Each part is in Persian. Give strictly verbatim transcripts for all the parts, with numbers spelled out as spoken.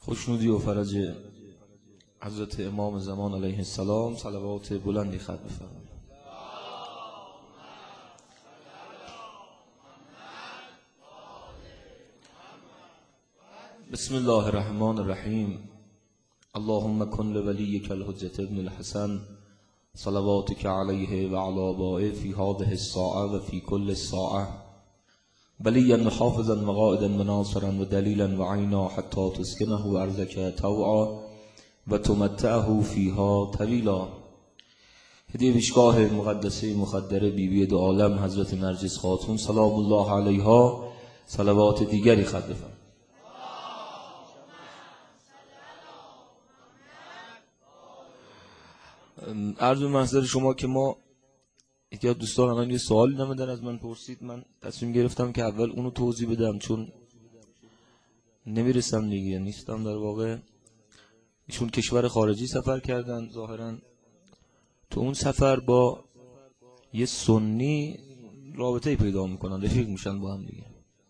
خوشنودی و فرج حضرت امام زمان علیه السلام صلوات بلندی ختم بفرمایید. بسم الله الرحمن الرحیم. اللهم کن لولیک الحجة ابن الحسن صلواتک علیه و علی آبائه فی هذه الساعه و فی کل ساعه بلیا و حافظا و قائدا و ناصرا و دلیلا و عینا حتی تسکنه ارضک طوعا و تمتعه فیها طویلا. هدیه پیشگاه مقدسه مخدر بیبی دو عالم حضرت نرجس خاتون سلام الله علیها صلوات دیگری ختم بفرمایید. عرض به محضر شما که ما یکی از دوستان الان یه سوالی نمیدن از من پرسید، من تصمیم گرفتم که اول اونو توضیح بدم چون نمیرسم دیگه، نیستم در واقع. ایشون کشور خارجی سفر کردن، ظاهرا تو اون سفر با یه سنی رابطه پیدا میکنن، رفیق میشن با هم دیگه.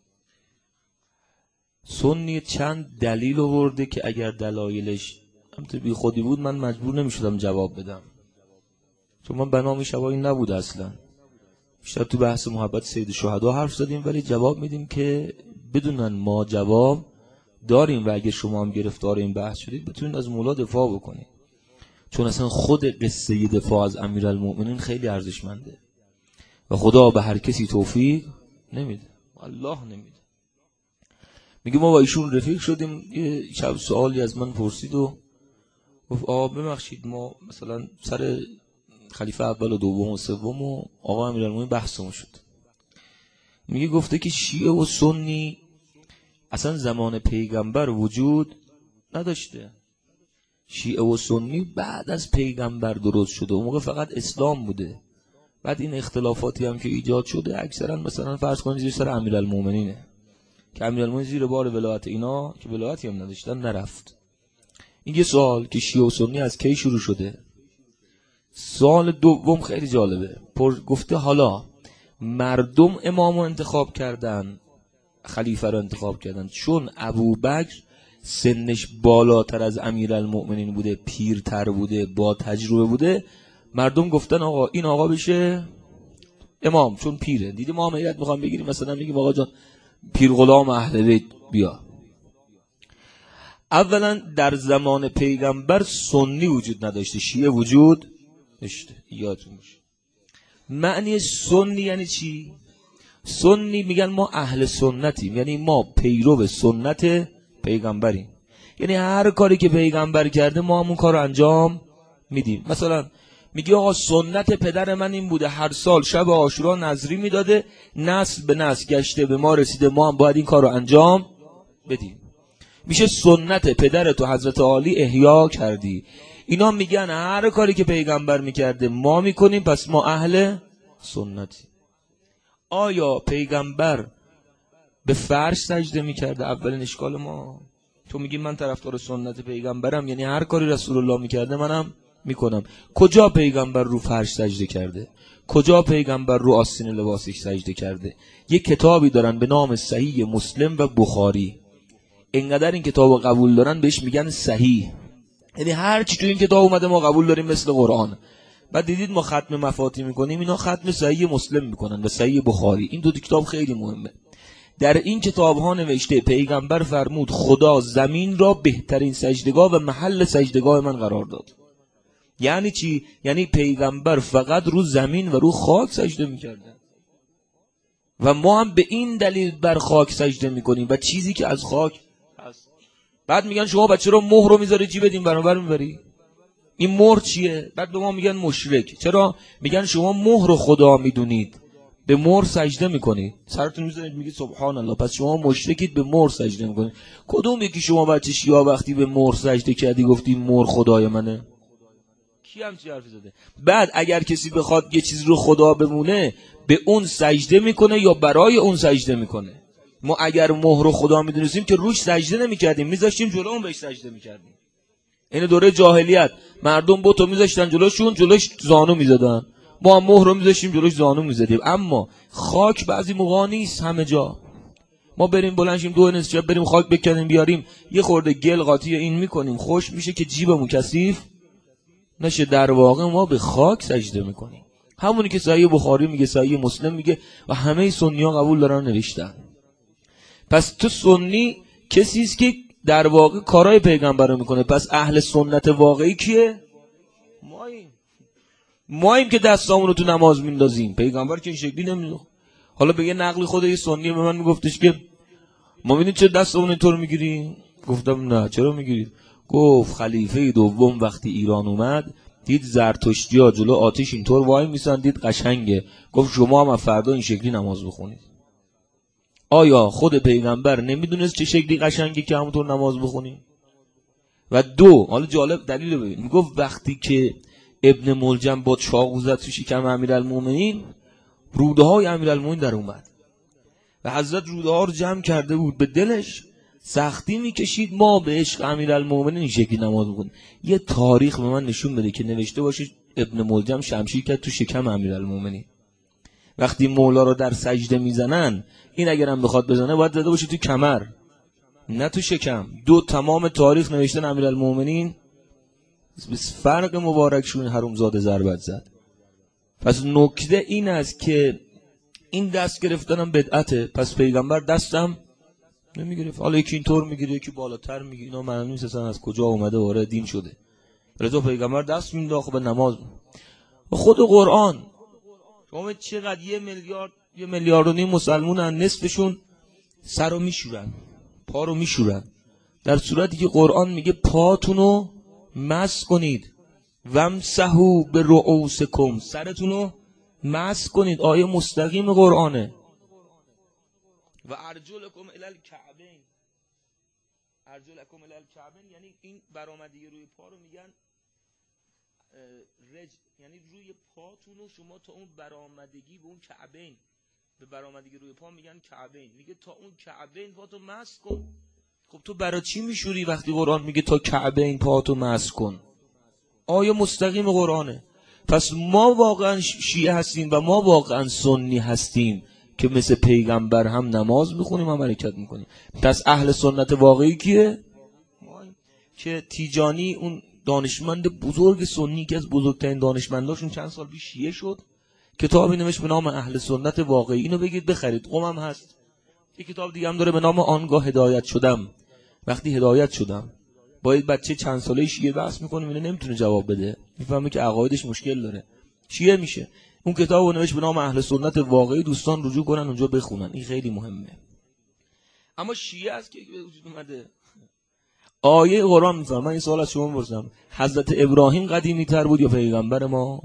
سنی چند دلیل آورده که اگر دلایلش همطور بی خودی بود من مجبور نمیشدم جواب بدم، چون من بنام شبا این نبود اصلا. بیشتر تو بحث محبت سید شهدا حرف زدیم، ولی جواب میدیم که بدونن ما جواب داریم و اگر شما هم گرفتار این بحث شدید بتونید از مولا دفاع بکنید، چون اصلا خود قصه دفاع از امیرالمؤمنین خیلی ارزشمنده و خدا به هر کسی توفیق نمیده، الله نمیده. میگه ما با ایشون رفیق شدیم، یه شب سوالی از من پرسید و گفت آقا ببخشید ما مثلا سر خلیفه اول و دوم و سوم و آقا امیرالمومنین بحثمون شد. میگه گفته که شیعه و سنی اصلا زمان پیغمبر وجود نداشته، شیعه و سنی بعد از پیغمبر درست شده، اون موقع فقط اسلام بوده. بعد این اختلافاتی هم که ایجاد شده اکثرا مثلا فرض کنید زیر سر امیرالمومنینه که امیرالمومنین زیر بار ولایت اینا که ولایتی هم نداشتن نرفت. این یه سوال که شیعه و سنی از کی شروع شده. سوال دوم خیلی جالبه، پر گفته حالا مردم امامو انتخاب کردن، خلیفه رو انتخاب کردن چون ابوبکر سنش بالاتر از امیرالمؤمنین بوده، پیرتر بوده، با تجربه بوده، مردم گفتن آقا این آقا بشه امام چون پیره. دیدی ما هم هیئت میخوام بگیریم مثلا میگیم آقا جان پیر غلام اهل بیت بیا. اولا در زمان پیغمبر سنی وجود نداشته، شیعه وجود داشته، یادتون باشه. معنی سنی یعنی چی؟ سنی میگن ما اهل سنتیم، یعنی ما پیرو سنت پیغمبریم، یعنی هر کاری که پیغمبر کرده ما همون کار رو انجام میدیم. مثلا میگی آقا سنت پدر من این بوده، هر سال شب عاشورا نذری میداده، نسل به نسل گشته به ما رسیده، ما هم باید این کار رو انجام بدیم. میشه سنت پدر تو حضرت علی احیا کردی. اینا میگن هر کاری که پیغمبر میکرده ما میکنیم، پس ما اهل سنتی. آیا پیغمبر به فرش سجده میکرده؟ اولین اشکال ما. تو میگی من طرفدار سنت پیغمبرم، یعنی هر کاری رسول الله میکرده منم میکنم. کجا پیغمبر رو فرش سجده کرده؟ کجا پیغمبر رو آستین لباسش سجده کرده؟ یه کتابی دارن به نام صحیح مسلم و بخاری، اینقدر این کتابو قبول دارن بهش میگن صحیح، یعنی هر چی تو این کتاب اومده ما قبول داریم مثل قرآن. بعد دیدید ما ختم مفاتی میکنیم، اینا ختم صحیح مسلم میکنن و صحیح بخاری. این دو کتاب خیلی مهمه. در این کتاب ها نوشته پیغمبر فرمود خدا زمین را بهترین سجدگاه و محل سجدگاه من قرار داد. یعنی چی؟ یعنی پیغمبر فقط رو زمین و رو خاک سجده میکردن و ما هم به این دلیل بر خاک سجده میکنیم و چیزی که از خاک هست. بعد میگن شما بچه رو مهر رو میذاری چی بدیم برابر میبری؟ این مهر چیه؟ بعد به ما میگن مشرک. چرا؟ میگن شما مهر رو خدا میدونید، به مهر سجده میکنید، سرتون میذارید میگید سبحان الله، پس شما مشرکید به مهر سجده میکنید. کدوم یکی شما بچه شیعه وقتی به مهر سجده کردی گفتی مهر خدای منه؟ کی همچین حرفی زده؟ بعد اگر کسی بخواد یه چیز رو خدا بمونه به اون سجده میکنه یا برای اون سجده میکنه؟ ما اگر مهر رو خدا میدونستیم که روش سجده نمیکردیم، میذاشتیم جلو اون بهش سجده میکردیم. این دوره جاهلیت مردم بتو میذاشتن جلوشون، جلوش زانو میزدن، ما مهر رو میذاشتیم جلوش زانو میزدیم. اما خاک بعضی موقع نیست همه جا. ما بریم بلنشیم دو نصف شب بریم خاک بکنیم بیاریم یه خورده گل قاطی این میکنیم خوش میشه که جیبمون کثیف نشه، در واقع ما به خاک سجده میکنیم. همونی که صحیح بخاری میگه، صحیح مسلم میگه و همه سنی ها قبول دارن نوشتن. پس تو سنی کسی است که در واقع کارهای پیغمبر رو میکنه. پس اهل سنت واقعی کیه؟ ماییم. ماییم که دستامون رو تو نماز میندازیم. پیغمبر که این شکلی نمیدونه. حالا به یه نقلی خود یه سنی به من میگفتش که ما ببینید چه دستامون اینطور میگیریم؟ گفتم نه چرا میگیرید؟ گفت خلیفه دوم وقتی ایران اومد دید زرتشتی‌ها جلو آتش اینطور وای میسن، دید قشنگه، گفت شما هم فردا این شکلی نماز بخونید. آیا خود پیغمبر نمیدونست چه شکلی قشنگه که همونطور نماز بخونیم؟ و دو، حالا جالب دلیل ببین، میگفت وقتی که ابن ملجم با چاقو زد تو شکم امیرالمومنین روده های امیرالمومنین در اومد و حضرت روده ها رو جمع کرده بود، به دلش سختی میکشید ما به عشق امیرالمومنین این شکلی نماز بخونیم. یه تاریخ به من نشون بده که نوشته باشه ابن ملجم شمشیر کرد تو شکم امیرالمومنین. وقتی مولا رو در سجده میزنن این اگرم بخواد بزنه باید زده باشه تو کمر نه تو شکم. دو تمام تاریخ نوشتن امیرالمومنین بس فرق مبارکشون حرومزاده ضربت زد. پس نکته این است که این دست گرفتنم بدعته. پس پیغمبر دستم نمیگرفت. حالا یکی اینطور میگیره یکی بالاتر میگیره، اینا معلوم نیست اصلا از کجا اومده وارد دین شده. رضا پیغمبر دست مینداخت به نماز. و خود قرآن شما چقدر یه میلیارد یه میلیارد و نیم مسلمونن، نصفشون سر رو میشورن پا رو میشورن، در صورتی که قرآن میگه پاتونو مس کنید وامسحوا برؤوسکم، سرتونو مس کنید. آیه مستقیم قرآنه. و ارجلکم الی الکعبین، ارجلکم الی الکعبین یعنی این برآمدگی روی پا رو میگن رج، یعنی روی پاتونو شما تا اون برآمدگی به اون کعبین، به برآمدگی روی پا میگن کعبین، میگه تا اون کعبین پاتو مس کن. خب تو برای چی میشوری وقتی قرآن میگه تا کعبین پاتو مس کن؟ آیه مستقیم قرآنه. پس ما واقعا شیعه هستیم و ما واقعا سنی هستیم که مثل پیغمبر هم نماز میخونیم هم حرکت میکنیم. پس اهل سنت واقعی کیه؟ که تیجانی اون دانشمند بزرگ سنی که از بزرگترین دانشمنداشون چند سال پیش شیعه شد، کتابی نوشت به نام اهل سنت واقعی. اینو بگید بخرید، قومم هست. یه کتاب دیگه هم داره به نام آنگاه هدایت شدم. وقتی هدایت شدم باید بچه چند ساله شیعه بحث میکنه اینو نمیتونه جواب بده، میفهمه که عقایدش مشکل داره، شیعه میشه. اون کتابو نوشت به نام اهل سنت واقعی، دوستان رجوع کنن اونجا بخونن، این خیلی مهمه. اما شیعه از که به وجود اومده آیه قرآن میفرمه. من این سوال از شما میپرسم، حضرت ابراهیم قدیمی تر بود یا پیغمبر ما؟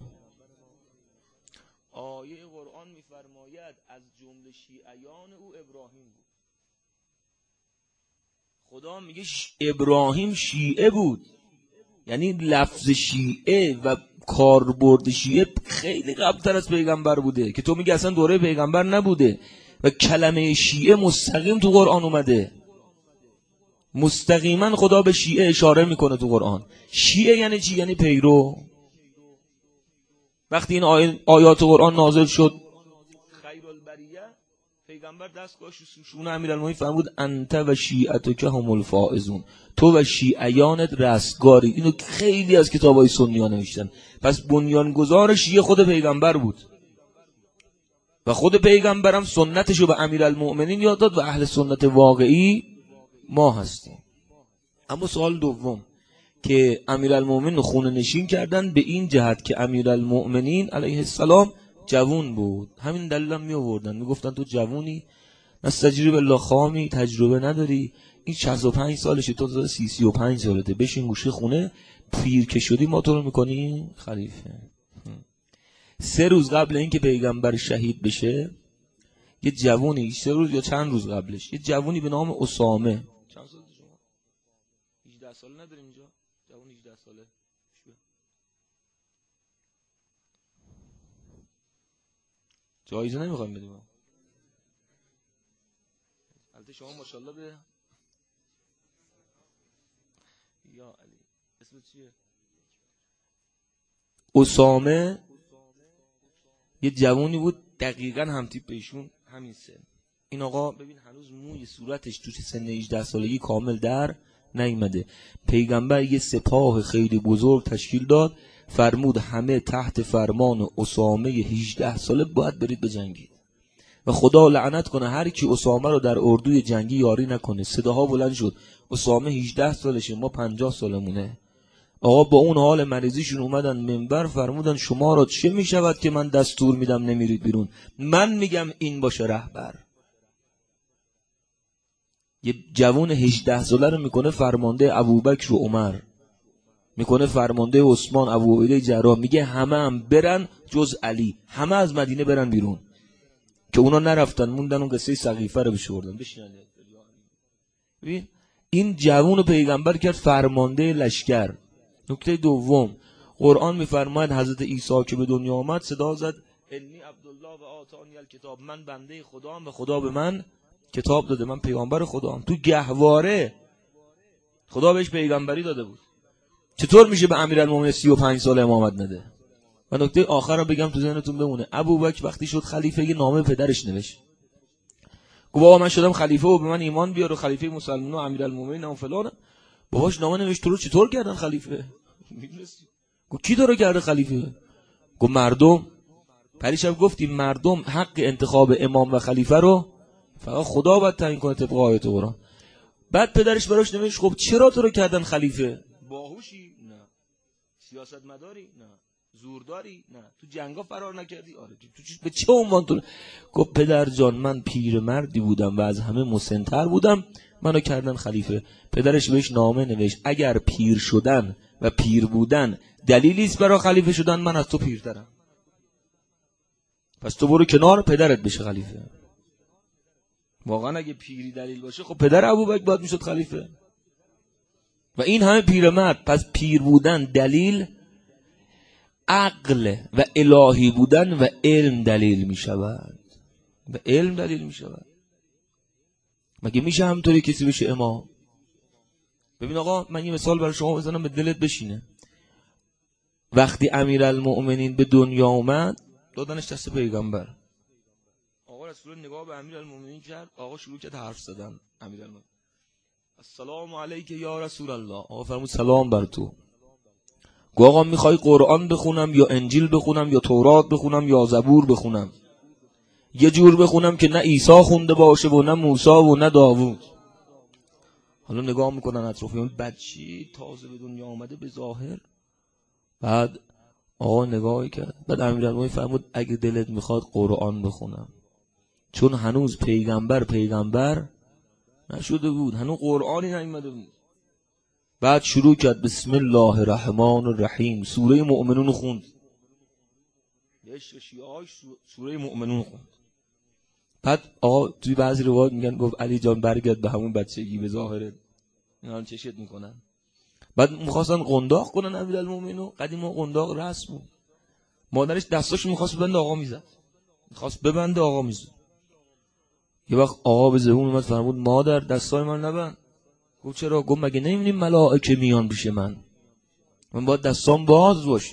آیه قرآن میفرماید از جمله شیعیان او ابراهیم بود. خدا میگه ابراهیم شیعه بود، یعنی لفظ شیعه و کاربرد شیعه خیلی قبلتر از پیغمبر بوده که تو میگی اصلا دوره پیغمبر نبوده. و کلمه شیعه مستقیم تو قرآن اومده، مستقیما خدا به شیعه اشاره میکنه تو قرآن. شیعه یعنی چی؟ یعنی پیرو. وقتی این آی... آیات قرآن نازل شد خیر البریه، پیغمبر دست گاشت شونه امیرالمومنین فرمود انت و شیعتک هم الفائزون، تو و شیعیانت رستگاری. اینو خیلی از کتابای سنی ها نوشتن. پس بنیانگذار شیعه خود پیغمبر بود و خود پیغمبرم سنتشو به امیرالمومنین یاد داد و اهل سنت واقعی ما هستیم. اما سوال دوم که امیرالمومنین خونه نشین کردن به این جهت که امیرالمومنین علیه السلام جوون بود. همین دلیل هم می آوردن، می گفتن تو جوونی، نستجیب بالله خامی، تجربه نداری، این شصت و پنج سالشه، تو داره سی سی و پنج سالته، بشین گوشه خونه، پیر که شدی ما تو رو میکنی خلیفه. سه روز قبل اینکه پیغمبر شهید بشه یه جوونی، سه روز یا چند روز قبلش، یه جوونی به نام اسامه، چند سال شما؟ هجده ساله نداریم اینجا؟ جوون هجده ساله جایزه نمیخوایم بدیم. البته شما ماشاءالله به یا علی اسمت چیه؟ اسامه یه جوونی بود دقیقاً هم تیپ ایشون، همین سن. این آقا ببین هنوز موی صورتش تو سن هجده سالگی کامل در نیامده. پیغمبر یه سپاه خیلی بزرگ تشکیل داد، فرمود همه تحت فرمان اسامه هجده ساله باید برید بجنگید و خدا لعنت کنه هر کی اسامه رو در اردوی جنگی یاری نکنه. صداها بلند شد. اسامه هجده سالشه، ما پنجاه سالمونه. آقا با اون حال مریضیشون اومدن منبر، فرمودن شما را چه میشود که من دستور میدم نمیرید بیرون؟ من میگم این باشه رهبر. یه جوان هجده ساله رو میکنه فرمانده ابوبکر و عمر، میکنه فرمانده عثمان، ابو عبیده جراح، میگه همه هم برن جز علی، همه از مدینه برن بیرون. که اونا نرفتن، موندن اون قصه سقیفه رو بشوردن. ببین این جوان پیغمبر کرد فرمانده لشکر. نکته دوم، قرآن میفرماید حضرت عیسی که به دنیا آمد صدا زد انی عبدالله و آتانی الکتاب، من بنده خدام و خدا به من کتاب داده، من پیغمبر خدام. تو گهواره خدا بهش پیغمبری داده بود. چطور میشه به امیرالمومنین سی و پنج سال امامت نده؟ و نکته آخر رو بگم تو ذهنتون بمونه. ابوبکر وقتی شد خلیفه یه نامه پدرش نوشت، گفت بابا من شدم خلیفه و به من ایمان بیار و خلیفه مسلمانان و امیرالمومنین و فلان. باباش نامه نوشت تو رو چطور کردن خلیفه؟ گفت کی تو رو کرده خلیفه؟ گفت مردم. پریشب گفتیم مردم حق انتخاب امام و خلیفه رو فقط خدا باید تعیین کنه طبق آیات قرآن. بعد پدرش براش نوشت خب چرا تو رو کردن خلیفه؟ باهوشی؟ نه. سیاست مداری؟ نه. زورداری؟ نه. تو جنگا فرار نکردی؟ آره. تو به چه عنوان تو؟ گفت پدر جان من پیرمردی بودم و از همه مسن‌تر بودم، منو کردن خلیفه. پدرش بهش نامه نوشت اگر پیر شدن و پیر بودن دلیلی است برای خلیفه شدن، من از تو پیرترم، پس تو برو کنار پدرت بشه خلیفه. واقعا اگه پیری دلیل باشه خب پدر ابوبکر باید میشد خلیفه. و این همه پیرمرد، پس پیر بودن دلیل، عقل و الهی بودن و علم دلیل میشود و علم دلیل میشود. مگه میشه همطوری کسی بشه امام؟ ببین آقا من یه مثال برای شما بزنم به دلت بشینه. وقتی امیرالمؤمنین به دنیا اومد دادنش دست پیغمبر. آقا رسول نگاه به امیرالمؤمنین کرد، آقا شروع کرد حرف زدن. امیرالمؤمنین السلام علیک یا رسول الله، آقا فرمود سلام بر تو. گفت آقا میخوای قرآن بخونم یا انجیل بخونم یا تورات بخونم یا زبور بخونم؟ یه جور بخونم که نه عیسی خونده باشه و نه موسی و نه داوود. حالا نگاه میکنن اطرافیان، بچی تازه به دنیا آمده به ظاهر. بعد آقا نگاهی کرد، بعد امیرالمؤمنین فرمود اگه دلت میخواد قرآن بخونم، چون هنوز پیغمبر پیغمبر نشده بود، هنوز قرآنی نیامده بود. بعد شروع کرد بسم الله الرحمن الرحیم، سوره مؤمنون خوند. یه شیعه‌اش سوره مؤمنون خوند. بعد آقا توی بعضی روایات میگن گفت علی جان برگرد به همون بچگی به ظاهرت، اینا چشت میکنن. بعد میخواستن قنداق کنن امیرالمؤمنین، قدیم قنداق رسم بود. مادرش دستاشو میخواست ببنده، آقا میزد، میخواست ببنده، آقا میزد. یه وقت آقا به زبون اومد فرمود مادر دستای من نبند. گفت چرا؟ گفت مگه نمیبینی ملائکه میان پیش من، من باید دستام باز باشه.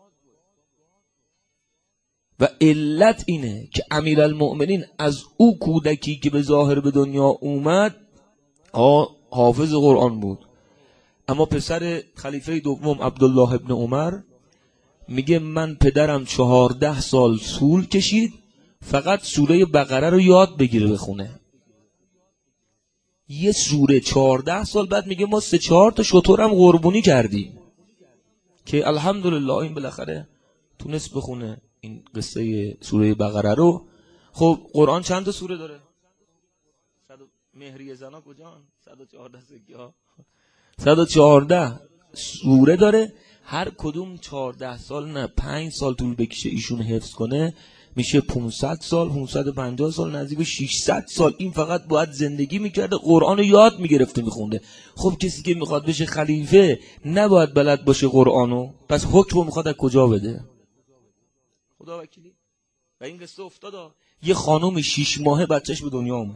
و علت اینه که امیرالمؤمنین از او کودکی که به ظاهر به دنیا اومد حافظ قرآن بود، اما پسر خلیفه دوم عبدالله ابن عمر میگه من پدرم چهارده سال طول کشید فقط سوره بقره رو یاد بگیره بخونه. یه سوره چهارده سال. بعد میگه ما سه چهار تا شترم قربونی کردیم که الحمدلله این بالاخره تونست بخونه این قصه سوره بقره رو. خب قرآن چند تا سوره داره؟ مهریه زنا کجان؟ صد و چهارده سگی ها صد و چهارده سوره داره. هر کدوم چهارده سال نه پنج سال طول بکشه ایشون حفظ کنه، میشه پانصد سال، پانصد و پنجاه سال، نزدیک به ششصد سال این فقط باید زندگی میکرده، قرآن رو یاد میگرفته میخونده. خب کسی که میخواد بشه خلیفه نباید بلد باشه قرآنو، پس حکمو میخواد از کجا بده؟ خدا وکیلی. و این قصه افتاد یه خانم شش ماهه بچهش به دنیا اومد،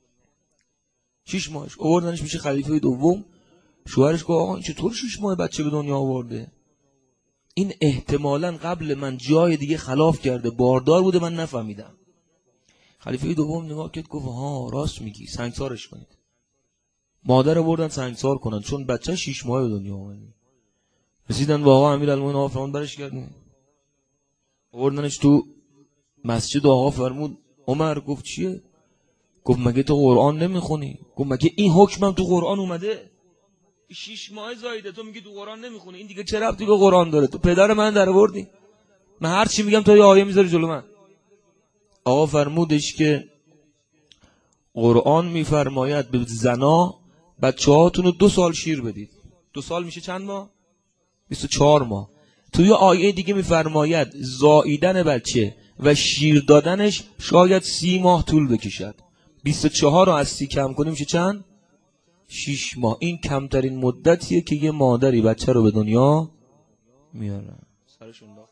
شش ماهش آوردنش میشه خلیفه دوم. شوهرش گفت آقا چطور شش ماه بچه به دنیا آورده؟ این احتمالاً قبل من جای دیگه خلاف کرده، باردار بوده من نفهمیدم. خلیفه دوم نگاه کرد گفت ها راست میگی، سنگسارش کنید. مادر بردن سنگسار کنن چون بچه شش ماه به دنیا اومد. رسیدن با آقا امیرالمومنین، آقا فرمود برش کردن، آوردنش تو مسجد. آقا فرمود عمر. گفت چیه؟ گفت مگه تو قرآن نمیخونی؟ گفت مگه این حکمم تو قرآن اومده؟ شش ماه زایده تو میگی تو قرآن نمیخونی، این دیگه چه ربطی به قرآن داره؟ تو پدر من در آوردی، من هر چی میگم تو یه آیه میذاری جلو من. آقا فرمودش که قرآن میفرماید به زنا بچه‌هاتون رو دو سال شیر بدید. دو سال میشه چند ماه؟ بیست و چهار ماه. توی آیه دیگه میفرماید زاییدن بچه و شیر دادنش شاید سی ماه طول بکشد. بیست و چهار رو از سی کم کنیم میشه چند؟ شش ماه. این کمترین مدتیه که یه مادری بچه رو به دنیا میاره. سرشون داخل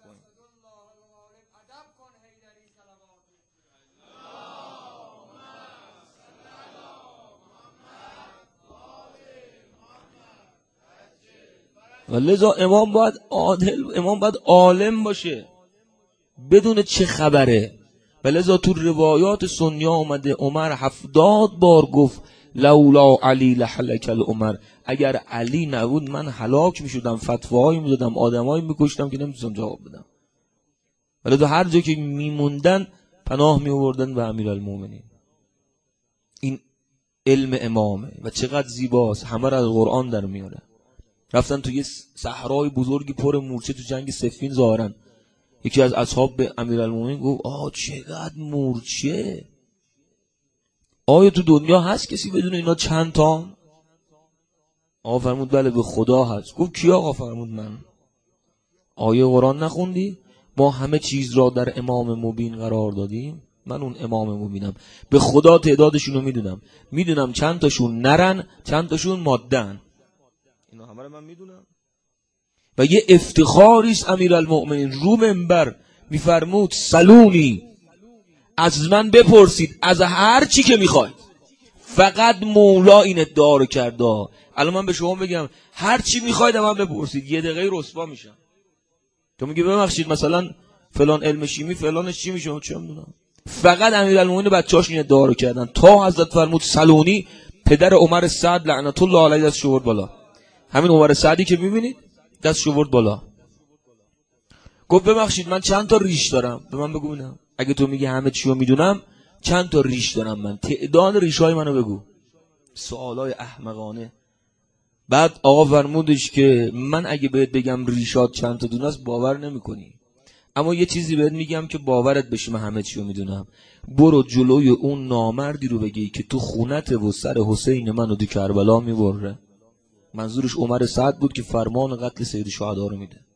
و لذا امام باید عادل، امام باید عالم باشه بدون چه خبره. و لذا تو روایات سنی اومده عمر هفتاد بار گفت لولا علی لهلک العمر، اگر علی نبود من هلاک میشدم، فتواهایی میدادم، آدمایی میکشتم که نمیتونم جواب بدم. و لذا هر جا که میموندن پناه میوردن به امیرالمومنین. این علم امامه و چقدر زیباست، همه را از قرآن در میاره. رفتن تو یه صحرای بزرگی پر مورچه تو جنگ صفین ظاهرن. یکی از اصحاب به امیرالمومنین گفت آه چقدر مورچه، آیا تو دنیا هست کسی بدون اینا چند تا؟ آقا فرمود بله به خدا هست. گفت کی؟ آقا فرمود من. آیه قرآن نخوندی؟ ما همه چیز را در امام مبین قرار دادیم. من اون امام مبینم، به خدا تعدادشون رو میدونم، میدونم چند تاشون نرن چند تاشون مادن، اینا همه رو من میدونم. و یه افتخاریست امیرالمؤمنین رو منبر میفرمود سلونی، از من بپرسید از هر چی که میخواید. فقط مولا این ادعا رو کرده. الان من به شما بگم هر چی میخواید من بپرسید، یه دقیقه رسوا میشم. تو میگی ببخشید مثلا فلان علم شیمی فلانش چی میشه؟ چه میدونم. فقط امیرالمومنین بچه‌هاش این ادعا رو کردن تا حضرت فرمود سلونی، پدر عمر سعد لعنت الله علیه دست شورد بالا. همین عمر سعدی که میبینید دست شورد بالا. گفت ببخشید من چند تا ریش دارم، به من بگو ببینم. اگه تو میگی همه چی رو میدونم، چند تا ریش دارم من، تعداد ریشای منو بگو. سوالای احمقانه. بعد آقا فرمودش که من اگه بهت بگم ریشات چند تا دونه است باور نمیکنی، اما یه چیزی بهت میگم که باورت بشه من همه چی رو میدونم. برو جلوی اون نامردی رو بگی که تو خونت و سر حسین منو تو کربلا میبره. منظورش عمر سعد بود که فرمان قتل سید شهدا رو میده.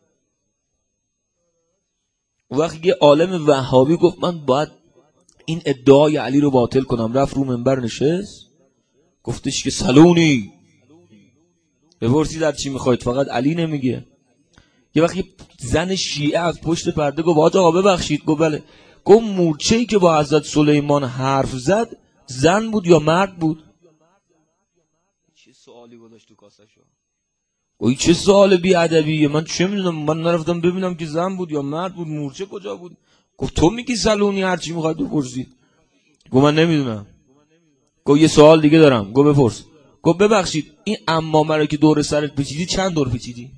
وقتی یه عالم وهابی گفت من باید این ادعای علی رو باطل کنم، رفت رو منبر نشست گفتش که سلونی، بپرسید در چی میخواید، فقط علی نمیگه. یه وقتی زن شیعه از پشت پرده گفت آقا ببخشید، گفت بله. گفت مورچه‌ای که با حضرت سلیمان حرف زد زن بود یا مرد بود؟ چه سوالی گذاشت تو کاسه‌شو؟ اوی چه سوال بی ادبیه، من چه میدونم، من نرفتم ببینم که زن بود یا مرد بود، مورچه کجا بود؟ گفت تو میگی سلونی هر چی میخواد بپرسید. گفت من نمیدونم. گفت یه سوال دیگه دارم. گفت بپرس. گفت ببخشید این عمامه رو که دور سرت پیچیدی چند دور پیچیدی؟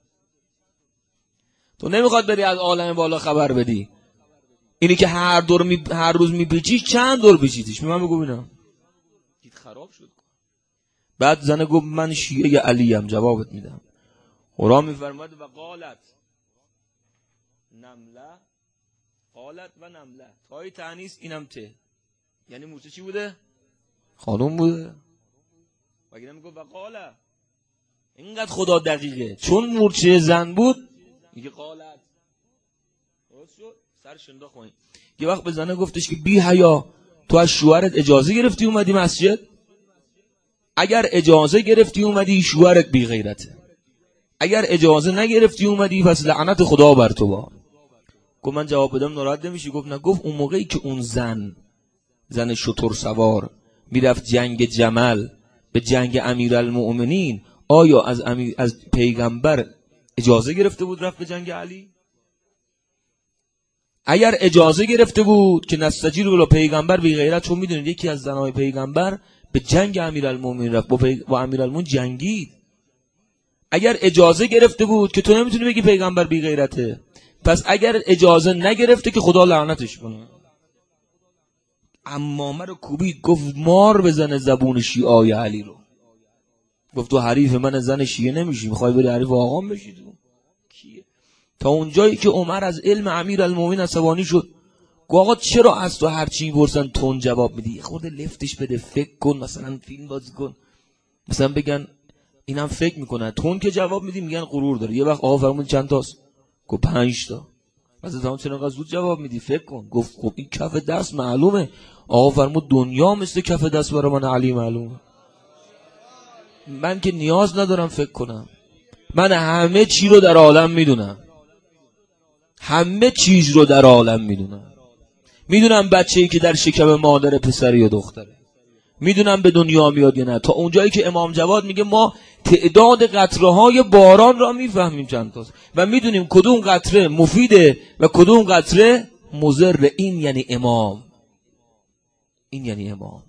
تو نمیخواد بری از عالم بالا خبر بدی، اینی که هر دور می... هر روز میپیچی چند دور پیچیدیش؟ من بگو ببینم. دید خراب شد. بعد زنه گفت من شیعه علیم، جوابت میدم. قرآن میفرماید و قالت نمله، قالت و نمله، تای تعنیس اینم ته، یعنی مورچه چی بوده؟ خانوم بوده. وگرنه میگفت و قاله. اینقدر خدا دقیقه، چون مورچه زن بود میگه قالت. درست شد؟ سرش انداخت پایین. یه وقت به زنه گفتش که بی حیا، تو از شوهرت اجازه گرفتی اومدی مسجد؟ اگر اجازه گرفتی اومدی شوهرت بی غیرته، اگر اجازه نگرفتی اومدی پس لعنت خدا بر تو با. گفت من جواب بدم ناراحت نمیشی؟ گفت نه. گفت اون موقعی که اون زن زن شتر سوار میرفت جنگ جمل به جنگ امیرالمؤمنین، آیا از امیر از پیغمبر اجازه گرفته بود رفت به جنگ علی؟ اگر اجازه گرفته بود که نستجیر ولا پیغمبر بی غیرت، چون میدونید یکی از زنای پیغمبر به جنگ امیرالمومنین رفت، با, پی... با امیرالمومنین جنگید. اگر اجازه گرفته بود که تو نمیتونی بگی پیغمبر بی غیرته، پس اگر اجازه نگرفته که خدا لعنتش کنه. عمامه رو کوبید، گفت مار بزنه زبون شیعای علی رو. گفت تو حریف من زن شیعه نمیشی، میخوای بری حریف آقام بشی تو کیه؟ تا اونجایی که عمر از علم امیرالمومنین عصبانی شد. گفت آقا چرا از تو هرچی میپرسن تون جواب میدی؟ یه خورده لفتش بده، فکر کن، مثلا فیلم بازی کن، مثلا بگن اینم فکر میکنه. تون که جواب میدی میگن غرور داره. یه وقت آقا فرمود چند تاست؟ گفت پنج تا. مثلا تمام چرا انقدر زود جواب میدی؟ فکر کن. گفت خب این کف دست معلومه. آقا فرمود دنیا مثل کف دست برای من علی معلومه. من که نیاز ندارم فکر کنم، من همه چی رو در عالم میدونم، همه چیز رو در عالم میدونم. میدونم بچه‌ای که در شکم مادر پسری یا دختره، میدونم به دنیا میاد یا نه. تا اونجایی که امام جواد میگه ما تعداد قطره های باران را میفهمیم چند تاست و میدونیم کدوم قطره مفیده و کدوم قطره مضر. این یعنی امام، این یعنی امام.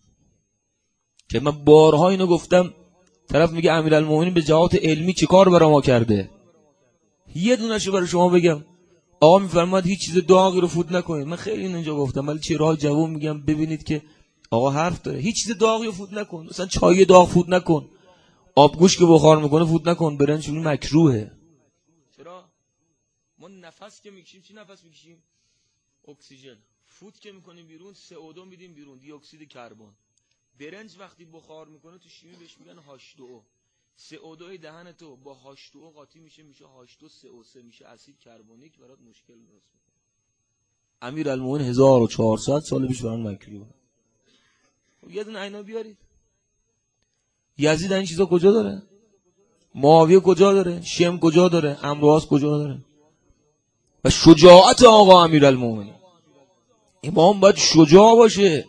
که من بارها اینو گفتم، طرف میگه امیرالمومنین به جهات علمی چه کار برای ما کرده. یه دونهشو برای شما بگم. آقا میفرماد هیچ چیز داغی رو فوت نکنید. من خیلی اینجا گفتم ولی چه راه جواب میگم ببینید که آقا حرف داره. هیچ چیز داغی رو فوت نکن، مثلا چای داغ فوت نکن، آبگوش که بخار میکنه فوت نکن، برنج مکروهه. چرا؟ ما نفس که میکشیم چی نفس میکشیم؟ اکسیژن. فوت که میکنیم بیرون سی او دو میدیم بیرون، دی اکسید کربن. برنج وقتی بخار میکنه تو شیمی بهش میگن هاش دو او. سی او دو دهن تو با هاش دو او قاطی میشه، میشه هاش دو سی او سه، میشه اسید کربونیک، برات مشکل درست میکنه. امیرالمومنین هزار و چهارصد سال پیش برام مکروه. یه دونه اینا بیارید. یزید این چیزا کجا داره؟ معاویه کجا داره؟ شم کجا داره؟ عمرو کجا داره؟ و شجاعت آقا امیرالمومنین، امام باید شجاع باشه.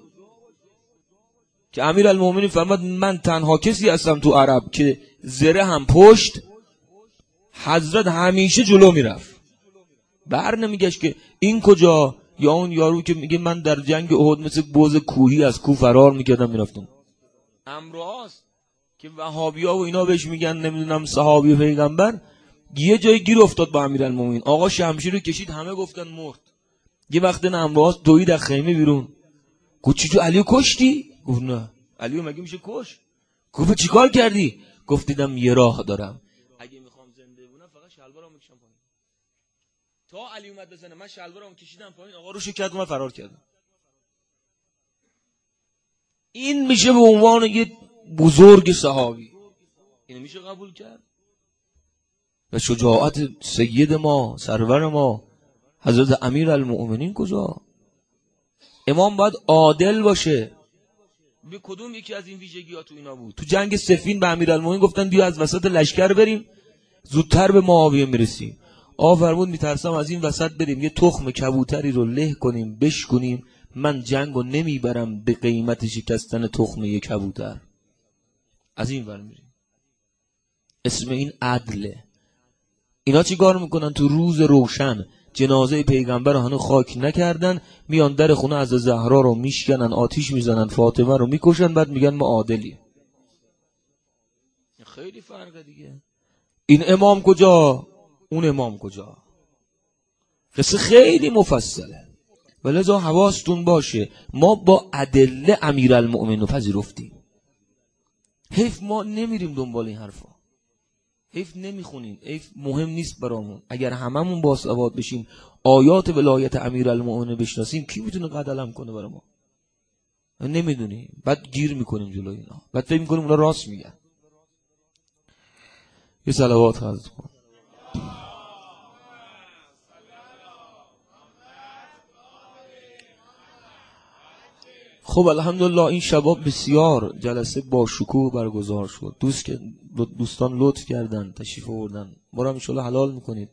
که امیرالمومنین فرمود من تنها کسی هستم تو عرب که زره هم پشت، حضرت همیشه جلو میرفت، بر نمیگشت که این کجا یا اون یارو که میگه من در جنگ احد مثل بز کوهی از کوه فرار میکردم میرفتم. امراست که وهابیا و اینا بهش میگن نمیدونم صحابی پیغمبر، یه جای گیر افتاد با امیرالمومنین. آقا شمشیر رو کشید، همه گفتن مرد. یه وقت امراست دوید از خیمه بیرون، گفت چی تو علیو کشتی؟ گفت نه. علیو مگه میشه کش؟ گفت چیکار کردی؟ گفت دیدم یه راه دارم، اگه میخوام زنده بمونم فقط شلوارمو میکشم پایین. تا علی اومد بزنه من شلوارمو کشیدم پایین، آقا روشو کرد و من فرار کردم. این میشه به عنوان یه بزرگ صحابی، اینو میشه قبول کرد؟ و شجاعت سید ما، سرور ما حضرت امیرالمومنین کجا؟ امام باید عادل باشه. به کدوم یکی از این ویژگی‌ها تو اینا بود؟ تو جنگ صفین به امیرالمومنین گفتن بیا از وسط لشکر بریم زودتر به معاویه میرسیم. آقا فرمود میترسم از این وسط بریم یه تخم کبوتری رو له کنیم بشکنیم، من جنگو نمیبرم به قیمت شکستن تخم یک کبوتر. از این ور میریم. اسم این عدله. اینا چی کار میکنن؟ تو روز روشن جنازه پیغمبر رو هنوز خاک نکردن، میان در خونه از زهرا رو میشکنن، آتیش میزنن، فاطمه رو میکشن، بعد میگن ما عادلیم. خیلی فرقه دیگه. این امام کجا؟ اون امام کجا؟ قصه خیلی مفصله. ولذا حواستون باشه ما با ادله امیرالمومنین رو پذیرفتیم. حیف ما نمیریم دنبال این حرفا، حیف نمیخونیم، حیف مهم نیست برامون. اگر هممون باسواد بشیم آیات ولایت امیرالمومنین بشناسیم، کی میتونه قدلم کنه برای ما؟ نمیدونیم، بعد گیر میکنیم جلوی اینا، بعد فکر میکنیم اونا راست میگن. یه صلوات حضرت کن. خب الحمدلله این شباب بسیار جلسه با شکوه برگزار شد. دوست که دوستان لطف کردن تشریف آوردن، ما رو ان شاءالله حلال میکنید.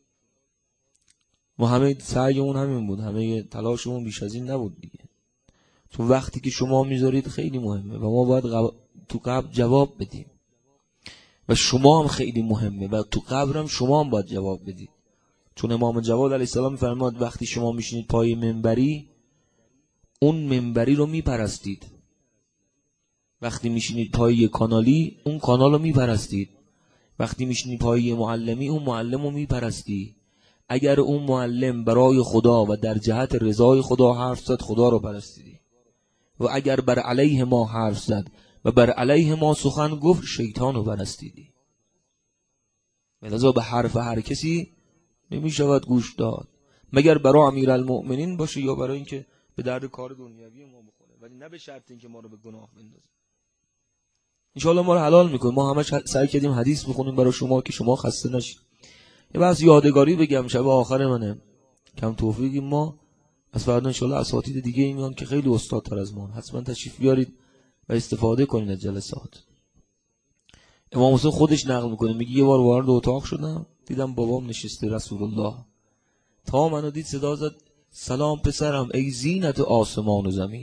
ما همه سعیمون همین بود، همه تلاشمون بیش از این نبود دیگه. تو وقتی که شما میذارید خیلی مهمه و ما باید غب... تو قبر جواب بدیم و شما هم خیلی مهمه و تو قبرم شما هم باید جواب بدید، چون امام جواد علیه السلام می‌فرماد وقتی شما میشینید پای منبری اون منبری رو میپرستید، وقتی میشینید پای یک کانالی اون کانال رو میپرستید، وقتی میشینید پای یک معلمی اون معلم رو میپرستی. اگر اون معلم برای خدا و در جهت رضای خدا حرف زد خدا رو پرستیدی، و اگر بر علیه ما حرف زد و بر علیه ما سخن گفت شیطان رو پرستیدی. لذا به حرف هر کسی نمیشود گوش داد مگر برای امیرالمؤمنین باشه یا برای اینکه به درد کار دنیوی ما بخوره، ولی نه به شرط اینکه ما رو به گناه بندازه. ان شاء الله ما رو حلال میکنه. ما همش سعی کردیم حدیث بخونیم برای شما که شما خسته نشید. یه بحث یادگاری بگم، شب آخر منه، کم توفیقی ما از فردا ان شاء الله اساتید دیگه ای میان که خیلی استادتر از ما، حتما تشریف بیارید و استفاده کنید از جلسات. امام حسین خودش نقل میکنه، میگه یه بار وارد اتاق شدم دیدم بابام نشسته رسول الله، تا منو دید صدا زد سلام پسرم ای زینت آسمان و زمین.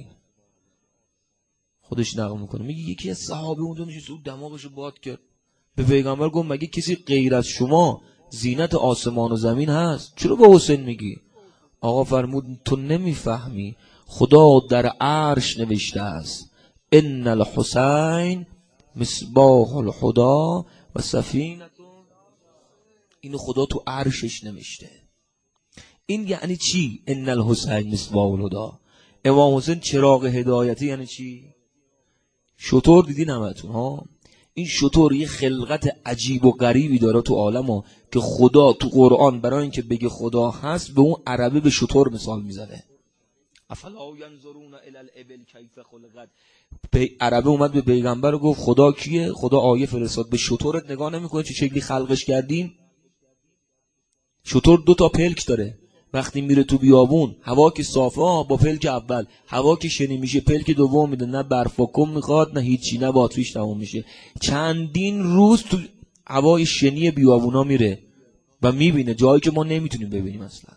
خودش نقل میکنه، میگه یکی از صحابه اونجا نشسته بود دماغشو باد کرد، به پیغمبر گفت مگه کسی غیر از شما زینت آسمان و زمین هست؟ چرا با حسین میگی؟ آقا فرمود تو نمیفهمی، خدا در عرش نوشته است ان الحسین مصباح الهدی و سفینه، اینو خدا تو عرشش نوشته. این یعنی چی؟ ان الحسین مصباح الهدی، امام حسین چراغ هدایتی. یعنی چی؟ شطور دیدین همتون ها؟ این شطور یه خلقت عجیب و غریبی داره تو عالم ها که خدا تو قرآن برای اینکه بگه خدا هست به اون عربه به شطور مثال میزنه. افلا ینظرون الی الابل کیف خلقت. عربه اومد به پیغمبر و گفت خدا کیه؟ خدا آیه فرستاد، به شطورت نگاه نمیکنه چه شکلی خلقش کردیم؟ شطور دو تا پلک داره، وقتی میره تو بیابون هوا که صافه ها با پلک اول، هوا که شنی میشه پلک دوم میده، نه برف و کم میخواد نه هیچی، نه باتریش تموم میشه. چندین روز تو هوای شنی بیابونا میره و میبینه جایی که ما نمیتونیم ببینیم اصلا.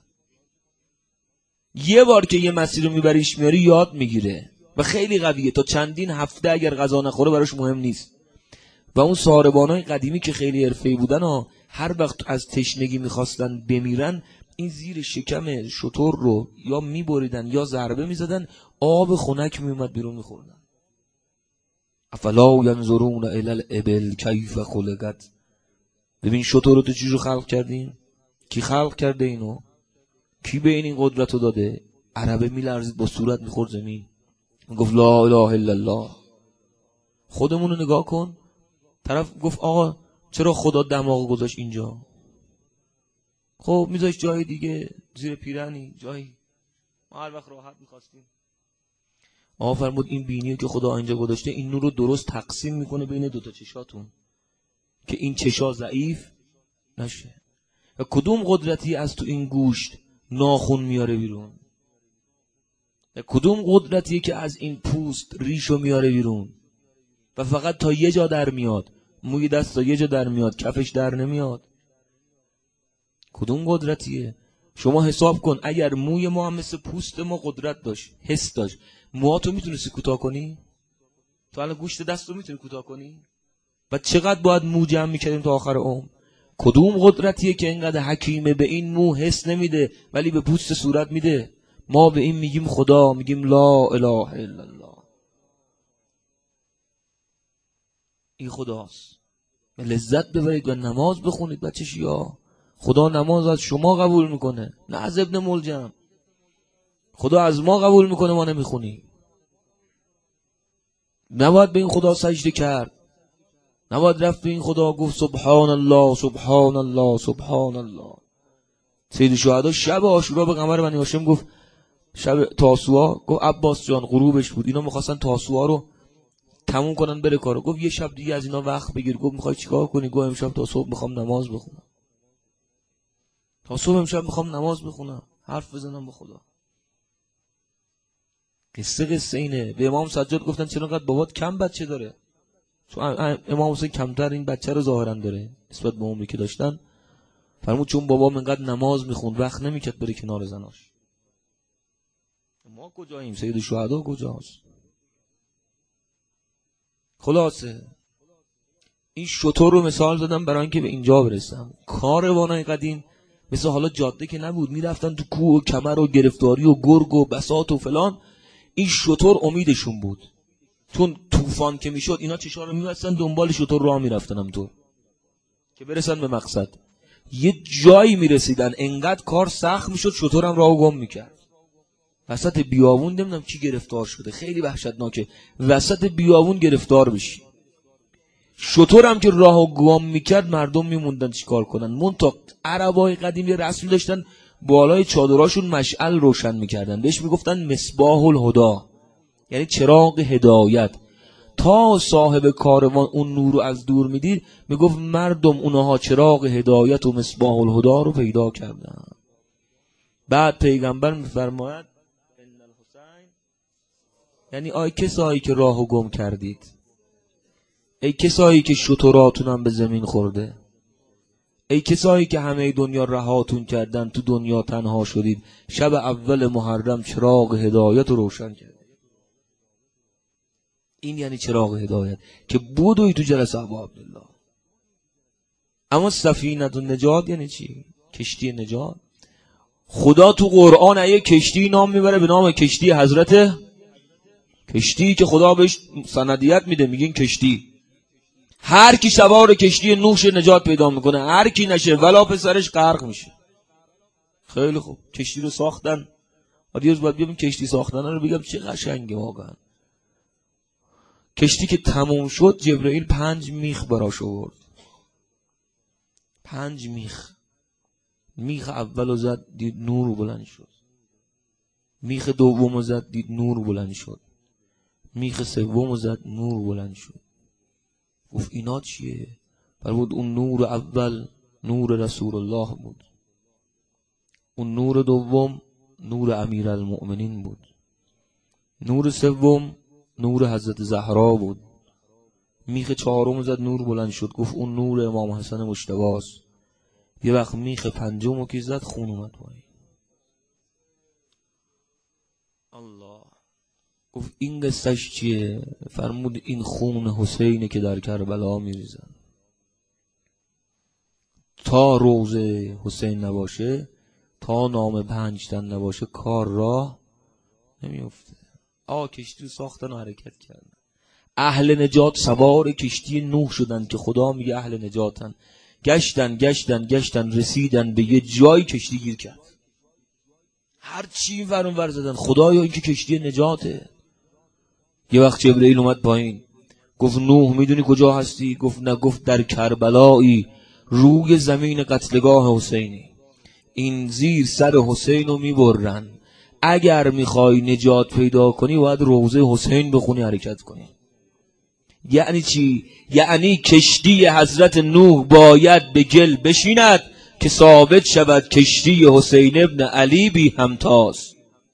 یه بار که یه مسیر رو میبریش میاری یاد میگیره و خیلی قویه، تا چندین هفته اگر غذا نخوره براش مهم نیست. و اون ساربانای قدیمی که خیلی حرفه‌ای بودن ها، هر وقت از تشنگی میخواستن بمیرن این زیر شکم شتر رو یا میبریدن یا ضربه میزدن، آب خنک میومد بیرون میخوردن. افلا ینظرون الی الابل کیف خلقت. ببین شتر رو تو چجور خلق کردین؟ کی خلق کرده اینو؟ کی به این قدرت رو داده؟ عربه میلرزید با صورت میخورد زمین، میگفت لا اله الا الله. خودمون رو نگاه کن، طرف گفت آقا چرا خدا دماغ گذاشت اینجا؟ خب میذاش جای دیگه، زیر پیرنی جایی، ما هر وقت راحت میخواستیم. آقا فرمود این بینیو که خدا اینجا گذاشته این نور رو درست تقسیم میکنه بین دوتا چشاتون که این چشا ضعیف نشه. و کدوم قدرتی از تو این گوشت ناخون میاره بیرون؟ و کدوم قدرتی که از این پوست ریشو میاره بیرون و فقط تا یه جا در میاد، موی دست تا یه جا در میاد، کفش در نمیاد؟ کدوم قدرتیه؟ شما حساب کن اگر موی ما هم مثل پوست ما قدرت داشت، حس داشت، موهاتو میتونستی کوتاه کنی؟ تو الان گوشت دستو میتونی کوتاه کنی؟ و چقدر باید مو جمع میکردیم تا آخر عمر؟ کدوم قدرتیه که اینقدر حکیمه به این مو حس نمیده ولی به پوست صورت میده؟ ما به این میگیم خدا، میگیم لا اله الا الله. این خداست. لذت ببرید و نماز بخونید بچه شیعه. خدا نماز از شما قبول میکنه نه از ابن ملجم. خدا از ما قبول میکنه ما نمیخونیم. نباید به این خدا سجده کرد، نباید رفت به این خدا گفت سبحان الله سبحان الله سبحان الله. سید شهدا شب عاشورا به قمر بنی هاشم گفت، شب تاسوعا گفت عباس جان غروبش بود، اینا میخواستن تاسوعا رو تموم کنن بره کارو، گفت یه شب دیگه از اینا وقت بگیر. گفت میخوای چیکار کنی؟ گفت امشب تا صبح میخوام نماز بخونم، تا صبح امشب میخوام نماز بخونم، حرف بزنم با خدا. قصه قصه اینه. به امام سجاد گفتن چرا انقدر بابات کم بچه داره؟ امام حسین کمتر این بچه رو ظاهرا داره نسبت به عمری که داشتن. فرمود چون بابام انقدر نماز میخوند وقت نمیکرد بره کنار زناش. ما کجاییم؟ سید شهدا کجاست؟ خلاصه این شطور رو مثال زدم برای اینکه به اینجا برسم. کاروانای قدیم مثل حالا جاده که نبود میرفتن تو کوه و کمر و گرفتاری و گرگ و بساط و فلان. این شتر امیدشون بود، چون طوفان که میشد اینا چشا رو میبستن دنبال شتر راه میرفتن همطور که برسن به مقصد. یه جایی میرسیدن انقدر کار سخت میشد شتر هم راهو گم میکرد. وسط بیابون نمیدونم کی گرفتار شده، خیلی وحشتناکه وسط بیابون گرفتار بشی. شتر هم که راهو گم میکرد مردم میموندن چیکار کنن. منتها عربای قدیم یه رسم داشتن، بالای چادراشون مشعل روشن میکردن، بهش میگفتن مصباح الهدی، یعنی چراغ هدایت. تا صاحب کاروان اون نور رو از دور میدید میگفت مردم اونها چراغ هدایت و مصباح الهدی رو پیدا کردن. بعد پیغمبر میفرماید یعنی آی کسایی که راهو گم کردید، ای کسایی که شتراتون هم به زمین خورده، ای کسایی که همه دنیا رهاتون کردن تو دنیا تنها شدید، شب اول محرم چراغ هدایت رو روشن کرد. این یعنی چراغ هدایت که بودوی تو جلسه ابا عبدالله. اما سفینه نجات یعنی چی؟ کشتی نجات. خدا تو قرآن یه کشتی نام میبره به نام کشتی حضرت، کشتی که خدا بهش سندیت میده، میگین کشتی. هر کی سوار کشتی نوح نجات پیدا میکنه، هر کی نشه ولا پسرش غرق میشه. خیلی خوب کشتی رو ساختن. آدیوز باید بیام کشتی ساختن رو بگم چه قشنگه واقعا. کشتی که تموم شد جبرئیل پنج میخ براش آورد. پنج میخ. میخ اولو زد دید نور بلند شد، میخ دومو زد دید نور بلند شد، میخ سومو زد نور بلند شد. گفت اینا چیه؟ فرمود اون نور اول نور رسول الله بود، اون نور دوم نور امیرالمؤمنین بود، نور سوم نور حضرت زهرا بود، میخ چهارم زد نور بلند شد، گفت اون نور امام حسن مجتبی است. یه وقت میخ پنجم که زد خون اومد پایین. الله. گفت این قصهش چیه؟ فرمود این خون حسینه که در کربلا میریزن. تا روزه حسین نباشه، تا نام پنج تن نباشه کار راه نمیفته. آقا کشتی ساختن و حرکت کردن. اهل نجات سوار کشتی نوح شدن که خدا میگه اهل نجاتن. گشتن گشتن گشتن رسیدن به یه جای کشتی گیر کرد. هر چی ورون ور زدن خدایا این که کشتی نجاته. یه وقت جبرئیل اومد پایین گفت نوح میدونی کجا هستی؟ گفت نه. گفت در کربلایی روی زمین قتلگاه حسینی، این زیر سر حسین رو میبرن. اگر میخوای نجات پیدا کنی باید روزه حسین بخونی حرکت کنی. یعنی چی؟ یعنی کشتی حضرت نوح باید به گل بشیند که ثابت شود کشتی حسین ابن علی بی همتاست.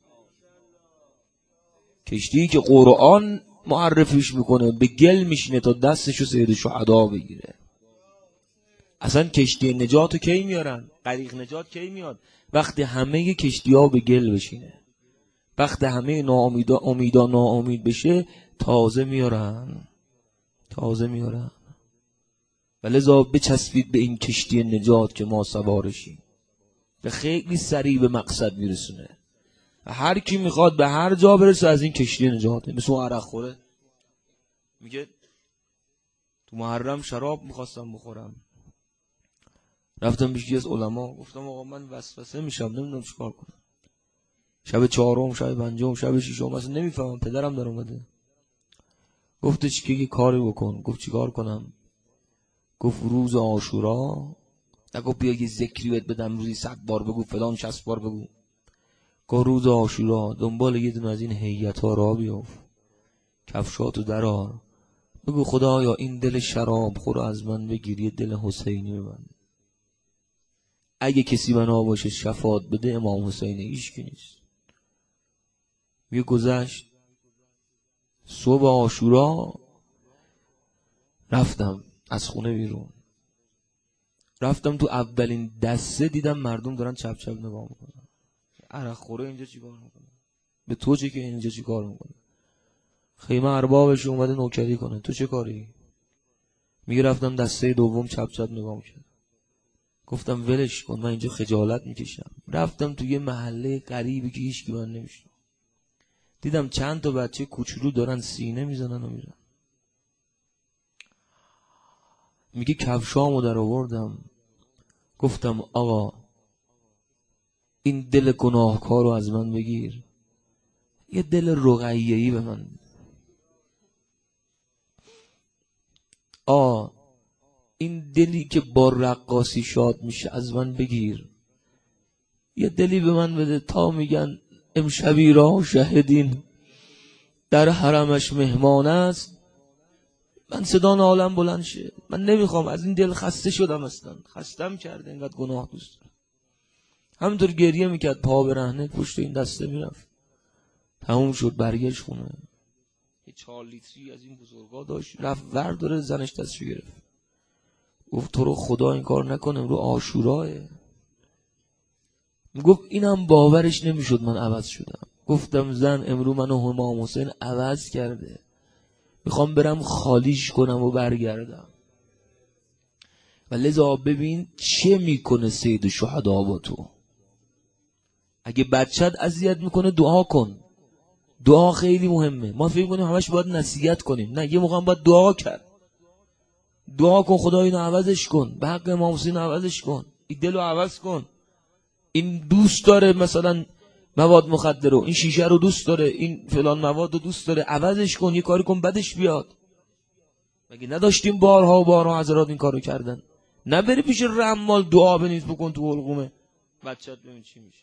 کشتی که قرآن معرفیش میکنه به گل میشینه تا دستشو سید شهدا بگیره. اصلا کشتی نجاتو کی میارن؟ غریق نجات کی میاد؟ وقتی همه کشتی ها به گل بشینه، وقتی همه ناامیدا امیدا ناامید بشه تازه میارن، تازه میارن. ولذا بچسبید به این کشتی نجات که ما سوارشیم و خیلی سریع به مقصد میرسونه. هر کی میخواد به هر جا برسه از این کشتی نجاته. مثل اون عرق خوره میگه تو محرم شراب میخواستم بخورم، رفتم پیش یکی از علما گفتم آقا من وسوسه میشم نمیدونم چیکار کنم. شب چهارم، شب پنجم، شب ششم اصلا نمیفهمم، پدرم در اومده. گفتش که یه کاری بکن. گفت چیکار کنم؟ گفت روز عاشورا، نگفت بیا یه ذکری بهت بدم روزی صد بار بگو فلان شصت بار بگو. گفت روز عاشورا دنبال یه دونه از این هیئت‌ها را بیفت، کفشاتو درار، بگو خدایا این دل شراب خورو از من بگیر، یه دل حسینی ببند. اگه کسی بنا باشه شفاعت بده امام حسین، هیچ کی نیست. میگه گذشت صبح عاشورا رفتم از خونه بیرون، رفتم تو اولین دسته دیدم مردم دارن چپ چپ نگاه میکنن. عرق خوره اینجا چی کار میکنه؟ به تو چه که اینجا چی کار میکنه؟ خیمه اربابش اومده نوکری کنه، تو چه کاری؟ میگه رفتم دسته دوم چپ چپ نگاه میکرد. گفتم ولش کن، من اینجا خجالت میکشم. رفتم توی یه محله غریبی که هیچ کی من نمیشناسه. دیدم چند تا بچه کوچولو دارن سینه میزنن و میرن. میگه کفشامو در آوردم، گفتم آقا این دل گناهکار رو از من بگیر، یه دل رقیه‌ای به من. آ این دلی که با رقاصی شاد میشه از من بگیر، یه دلی به من بده تا میگن امشبی را شهدین در حرمش مهمان است، من صدا عالم بلند شه. من نمیخوام، از این دل خسته شدم، اصلا خستم کرده، اینقدر گناه دوست دارم. همونطور گریه میکرد، پا برهنه پشت این دسته میرفت. تموم شد، برگشت خونه. یه چهار لیتری از این بزرگا داشت، رفت ور داره، زنش دستشو گرفت، گفت تو رو خدا این کار نکنم، رو عاشوراه. گفت اینم باورش نمیشد من عوض شدم. گفتم زن امرو منو امام حسین عوض کرده، میخوام برم خالیش کنم و برگردم. و لذا ببین چه میکنه سید شهدا با تو. اگه بچت اذیت میکنه دعا کن، دعا خیلی مهمه. ما فکر کنیم همش باید نصیحت کنیم، نه، یه موقع باید دعا کرد. دعا کن خدا اینو عوضش کن، به حق امام حسین عوضش کن، این دلو عوض کن. این دوست داره مثلا مواد مخدر رو، این شیشه رو دوست داره، این فلان مواد رو دوست داره، عوضش کن، یه کاری کن بدش بیاد. مگه نداشتیم بارها و بارها حضرات این کارو کردن؟ نبری پیش رمال دعا بنویس بکن تو حلقومه بچت ببین چی میشه.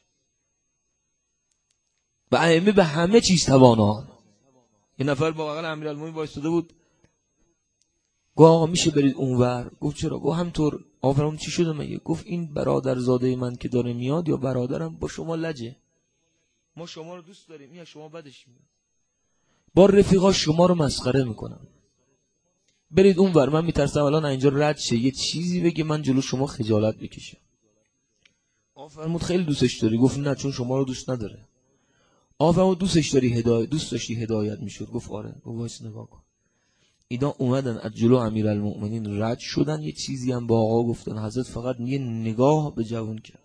و ائمه به همه چیز توانان. یه نفر با بغل امیرالمومنین وایساده بود، گفت آقا میشه برید اونور؟ گفت چرا؟ گفت همطور. آفرام چی شده مگه؟ گفت این برادرزاده من که داره میاد یا برادرم با شما لجه، ما شما رو دوست داریم، یا شما بدش میاد، با رفیقا شما رو مسخره میکنم، برید اونور، من میترسم الان اینجا رد شه یه چیزی بگه من جلو شما خجالت بکشم. آفرمود خیلی دوستش داری؟ گفت نه، چون شما رو دوست نداره. آفرمود دوستش داری هدایت دوست داشتی هدایت میشد؟ گفت آره. گفت وایس نگاه کن. اینا اومدن از جلو امیرالمومنین رد شدن، یه چیزی هم با آقا گفتن، حضرت فقط یه نگاه به جوان کرد.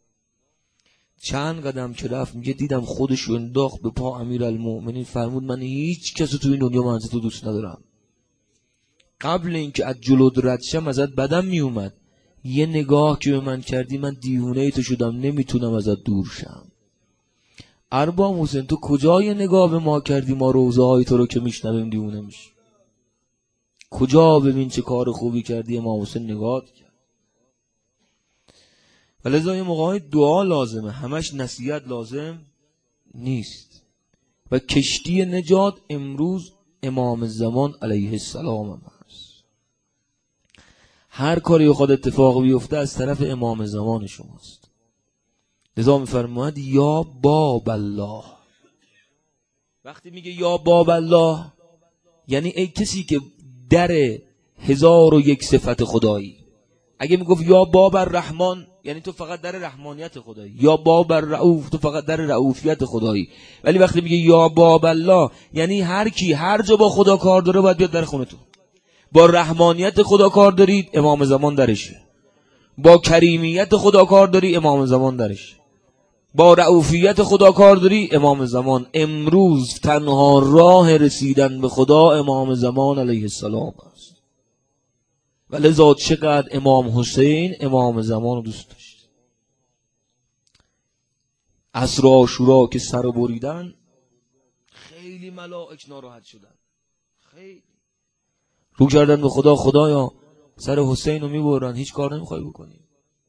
چند قدم که رفت میگه دیدم خودشو انداخت به پا امیرالمومنین، فرمود من هیچ کس تو این دنیا من تو دوست ندارم. قبل اینکه از جلو رد شم ازت بدم میومد، یه نگاه که به من کردی من دیوونه تو شدم، نمیتونم ازت دور شم. ارباب حسین تو کجا یه نگاه به ما کردی، ما روزه های تو رو که میشنویم دیوونه میشیم؟ کجا ببین چه کار خوبی کردی امام حسین نگاه کرد. ولذا یه موقعی دعا لازمه، همش نصیحت لازم نیست. و کشتی نجات امروز امام زمان علیه السلام هم هست. هر کاری خود اتفاق بیفته از طرف امام زمان شماست. لذا میفرماید یا باب الله. وقتی میگه یا باب الله یعنی ای کسی که در هزار و یک صفت خدایی. اگه میگفت یا باب الرحمن یعنی تو فقط در رحمانیت خدایی، یا باب الرؤوف تو فقط در رؤوفیت خدایی. ولی وقتی میگه یا باب الله یعنی هر کی هر جا با خدا کار داره باید بیاد در خونه تو. با رحمانیت خدا کار دارید امام زمان درشه، با کریمیت خدا کار داری امام زمان درشه، با رؤوفیت خدا کار داری امام زمان. امروز تنها راه رسیدن به خدا امام زمان علیه السلام است. ولذا چقدر امام حسین امام زمان رو دوست داشت. عصر عاشورا که سر بریدن خیلی ملائک ناراحت شدن، خیلی رو کردن به خدا، خدایا سر حسین رو میبرن، هیچ کار نمیخوای بکنی.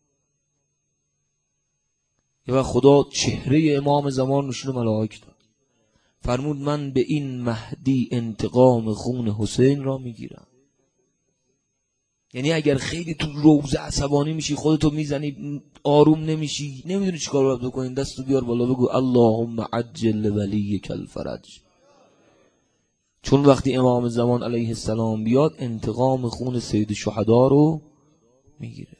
یه وقت خدا چهره امام زمان نشون ملائک داد، فرمود من به این مهدی انتقام خون حسین را میگیرم. یعنی اگر خیلی تو روزه عصبانی میشی، خودتو میزنی، آروم نمیشی، نمیدونی چیکار باید بکنی، دستو بیار بالا بگو اللهم عجل ولیک الفرج. چون وقتی امام زمان علیه السلام بیاد انتقام خون سید شهدا رو میگیره.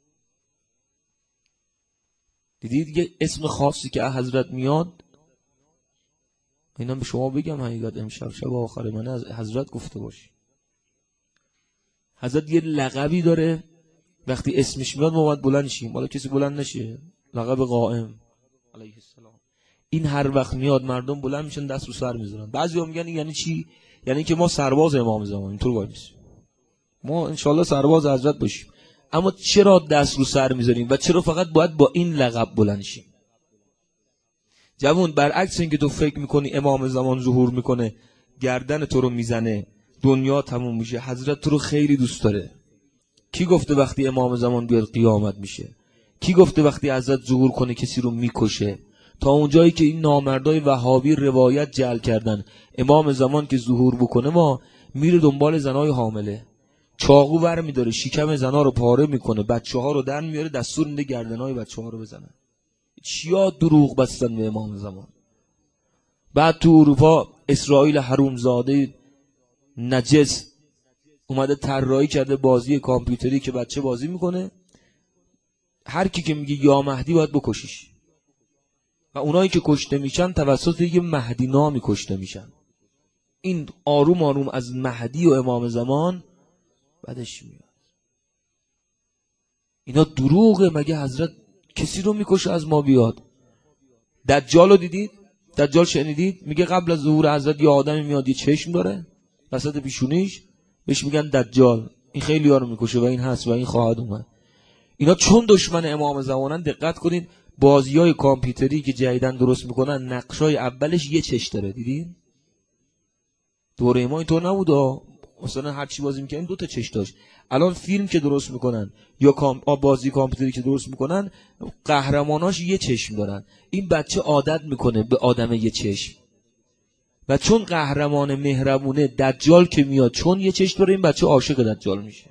دیدید یه اسم خاصی که حضرت میاد، اینا به شما بگم حقیقت امشب شب آخر من از حضرت گفته باشی. حضرت یه لقبی داره وقتی اسمش میاد ما باید بلند شیم، حالا کسی بلند نشه. لقب قائم علیه السلام این هر وقت میاد مردم بلند میشن دست رو سر میذارن. بعضیا میگن یعنی چی؟ یعنی که ما سرباز امام زمان. اینطور وای میسیم ما انشالله سرباز حضرت باشیم. اما چرا دست رو سر میذاریم و چرا فقط باید با این لقب بلند شیم؟ جوون، برعکس اینکه تو فکر میکنی امام زمان ظهور میکنه گردن تو رو میزنه دنیا تموم میشه، حضرت تو رو خیلی دوست داره. کی گفته وقتی امام زمان بیاد قیامت میشه؟ کی گفته وقتی حضرت ظهور کنه کسی رو میکشه؟ تا اونجایی که این نامردای وهابی روایت جعل کردن امام زمان که ظهور بکنه ما میره دنبال زنای حامله، چاقو ور میداره شکم زنا رو پاره میکنه، بچه ها رو در میاره دستور میده گردنای بچه ها رو بزنن. چیا دروغ بستن به امام زمان. بعد تو اروپا اسرائیل حرومزاده نجس اومده طراحی کرده بازی کامپیوتری که بچه بازی میکنه، هر کی که میگه یا مهدی باید بکشیش و اونایی که کشته میشن توسط یه مهدی نامی کشته میشن. این آروم آروم از مهدی و امام زمان بعدش میاد. اینا دروغه. مگه حضرت کسی رو میکشه از ما بیاد؟ دجال رو دیدید؟ دجال شنیدید؟ میگه قبل از ظهور حضرت یه آدمی میاد یه چشم داره وسط پیشونیش، بهش میگن دجال. این خیلی ها رو میکشه و این هست و این خواهد اومد. اینا چون دشمن امام زمانن دقت کنین بازیای کامپیوتری که جدیدن درست میکنن نقشای اولش یه چش داره. دیدین؟ دوره ما اینطور نبود. مثلا هر چی بازی میکنن دو تا چش داشت. الان فیلم که درست میکنن یا کام... بازی کامپیوتری که درست میکنن قهرماناش یه چشم دارن. این بچه عادت میکنه به آدم یه چشم و چون قهرمان مهربونه دجال که میاد چون یه چشم داره این بچه عاشق دجال میشه.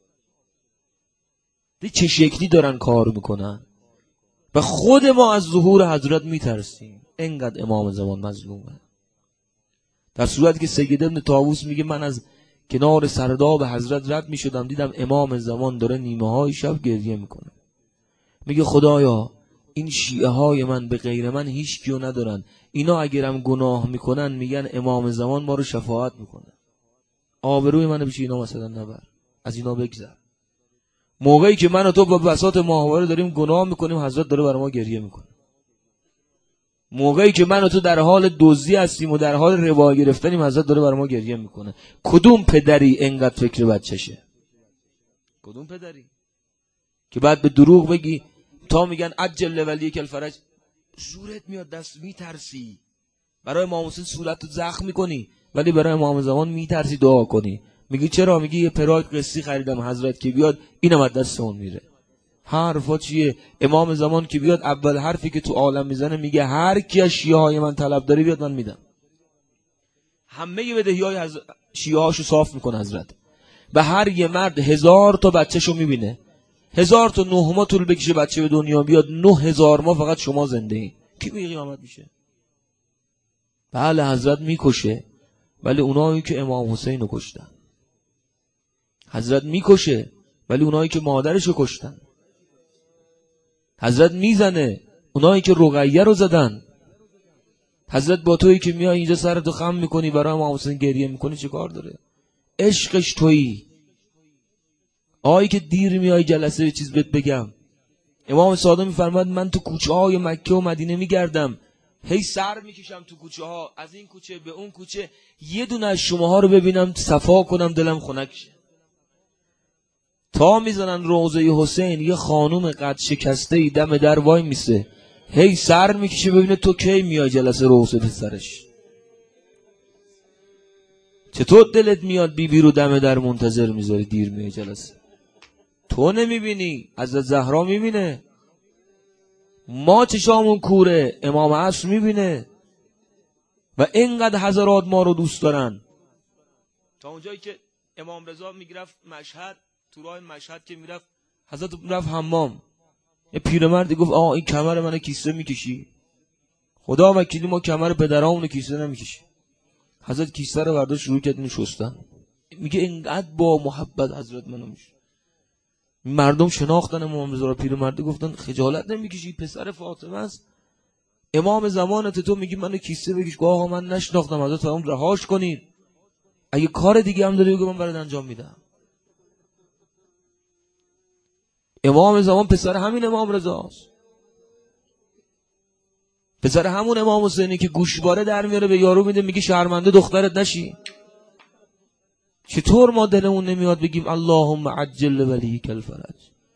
دی چه شکلی دارن کار میکنن و خود ما از ظهور حضرت میترسیم. انقدر امام زمان مظلومه. در صورتی که سید ابن طاووس میگه من از کنار سرداب حضرت رد میشدم دیدم امام زمان داره نیمه های شب گریه میکنه. میگه خدایا این شیعه های من به غیر من هیچ کیو ندارن، اینا اگرم گناه میکنن میگن امام زمان ما رو شفاعت میکنه. آبروی منو پیش اینا مثلا نبر، از اینا بگذر. موقعی که من و تو با بساط ماهواره داریم گناه میکنیم حضرت داره برای ما گریه میکنه. موقعی که من و تو در حال دزدی هستیم و در حال ربا گرفتنیم حضرت داره برای ما گریه میکنه. کدوم پدری انقدر فکر بچشه؟ کدوم پدری که بعد به دروغ بگی تا میگن عجل ولی کل فرج زورت میاد دست میترسی برای امام حسین صورتت زخم میکنی ولی برای امام زمان میترسی دعا کنی. میگی چرا؟ میگی یه پراید قصی خریدم حضرت که بیاد اینم از دست اون میره. حرفا چیه؟ امام زمان که بیاد اول حرفی که تو عالم میزنه میگه هر کی از شیعه های من طلب داری بیاد من میدم. همه بدهی های حضرت شیعه هاشو صاف میکنه حضرت و هر یه مرد هزار تا بچه‌شو میبینه. هزار تا نه ماه طول بکشه بچه به دنیا بیاد، نه هزار ماه فقط شما زنده این. کی به قیامت میشه؟ بله حضرت میکشه ولی اونایی که امام حسین رو کشتن. حضرت میکشه ولی اونایی که مادرشو کشتن. حضرت میزنه اونایی که رقیه رو زدن. حضرت با تویی که میای اینجا سرتو خم میکنی برای امام حسین گریه میکنی چه کار داره؟ عشقش تویی. آیی که دیر میای جلسه یه چیز بهت بگم. امام صادق میفرماد من تو کوچه های مکه و مدینه میگردم هی سر میکشم تو کوچه ها، از این کوچه به اون کوچه یه دونه از شماها رو ببینم صفا کنم دلم خنک شه. تا میزنن روضه حسین یه خانوم قد شکسته ای دم در وای میسه هی سر میکشه ببینه تو کی میای جلسه روضه پسرش. چطور دلت میاد بی بی رو دم در منتظر میذاری دیر میای جلسه؟ تو نمیبینی، حضرت زهرا میبینه، ما چشامون کوره، امام عصر میبینه و اینقدر حضرات ما رو دوست دارن. تا اونجایی که امام رضا میگرفت مشهد، تو راه مشهد که میرفت حضرت میرفت حمام، یه پیرمردی گفت آه این کمر منو کیسه میکشی؟ خدا وکیلی ما کمر پدرامونو کیسه نمیکشی. حضرت کیسه رو برداشت شروع کرد اینو شستن. میگه اینقدر با محبت حضرت منو میشه. مردم شناختن امام رضا رو، پیرمردی گفتن خجالت نمیکشی پسر فاطمه است، امام زمانت تو میگی منو کیسه بکش؟ آقا من نشناختم حضرت فرمود رهاش کنید، اگه کار دیگه هم داری بگو من برات انجام میدم. امام زمان پسر همین امام رضاست، پسر همون امام حسینی که گوشواره در میاره به یارو میده میگه شرمنده دخترت نشی. چطور ما دلمون نمیاد بگیم اللهم عجل ولیک الفرج؟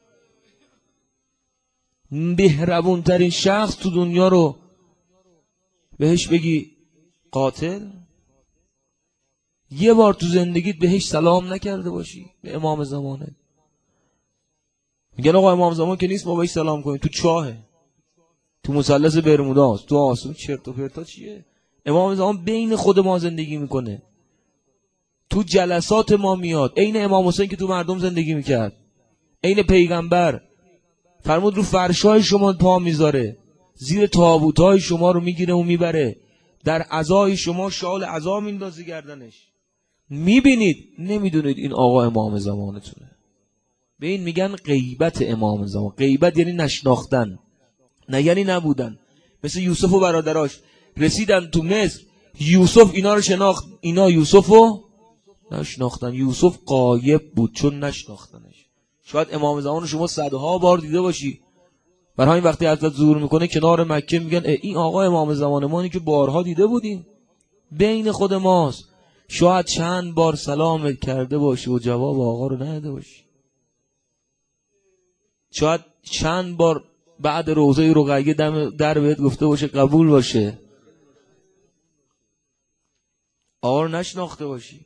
مهربون ترین شخص تو دنیا رو بهش بگی قاتل؟ یه بار تو زندگیت بهش سلام نکرده باشی به امام زمانه؟ میگن آقا امام زمان که نیست ما بهش سلام کنیم، تو چاهه، تو مثلث برموداست، تو آسمون. چرت و پرتا چیه؟ امام زمان بین خود ما زندگی میکنه، تو جلسات ما میاد، عین امام حسین که تو مردم زندگی میکرد، عین پیغمبر. فرمود رو فرشای شما پا میذاره، زیر تابوتای شما رو میگیره و میبره، در عزای شما شال عزا میندازه گردنش. میبینید نمیدونید این آقا امام زمانتونه. به این میگن غیبت امام زمان. غیبت یعنی نشناختن، نه یعنی نبودن. مثل یوسف و برادراش رسیدن تو مصر، یوسف اینا رو شناخت، اینا یوسف رو نشناختن. یوسف غایب بود چون نشناختنش. شاید امام زمان شما صدها بار دیده باشی، برای همین وقتی حضرت ظهور میکنه کنار مکه میگن این آقا امام زمان ما که بارها دیده بودیم، بین خود ماست. شاید چند بار سلامت کرده باشی و جواب آقا رو نداده باشی، شاید چند بار بعد روزه رقیه در بهت گفته باشه قبول باشه، آقا رو نشناخته باشی.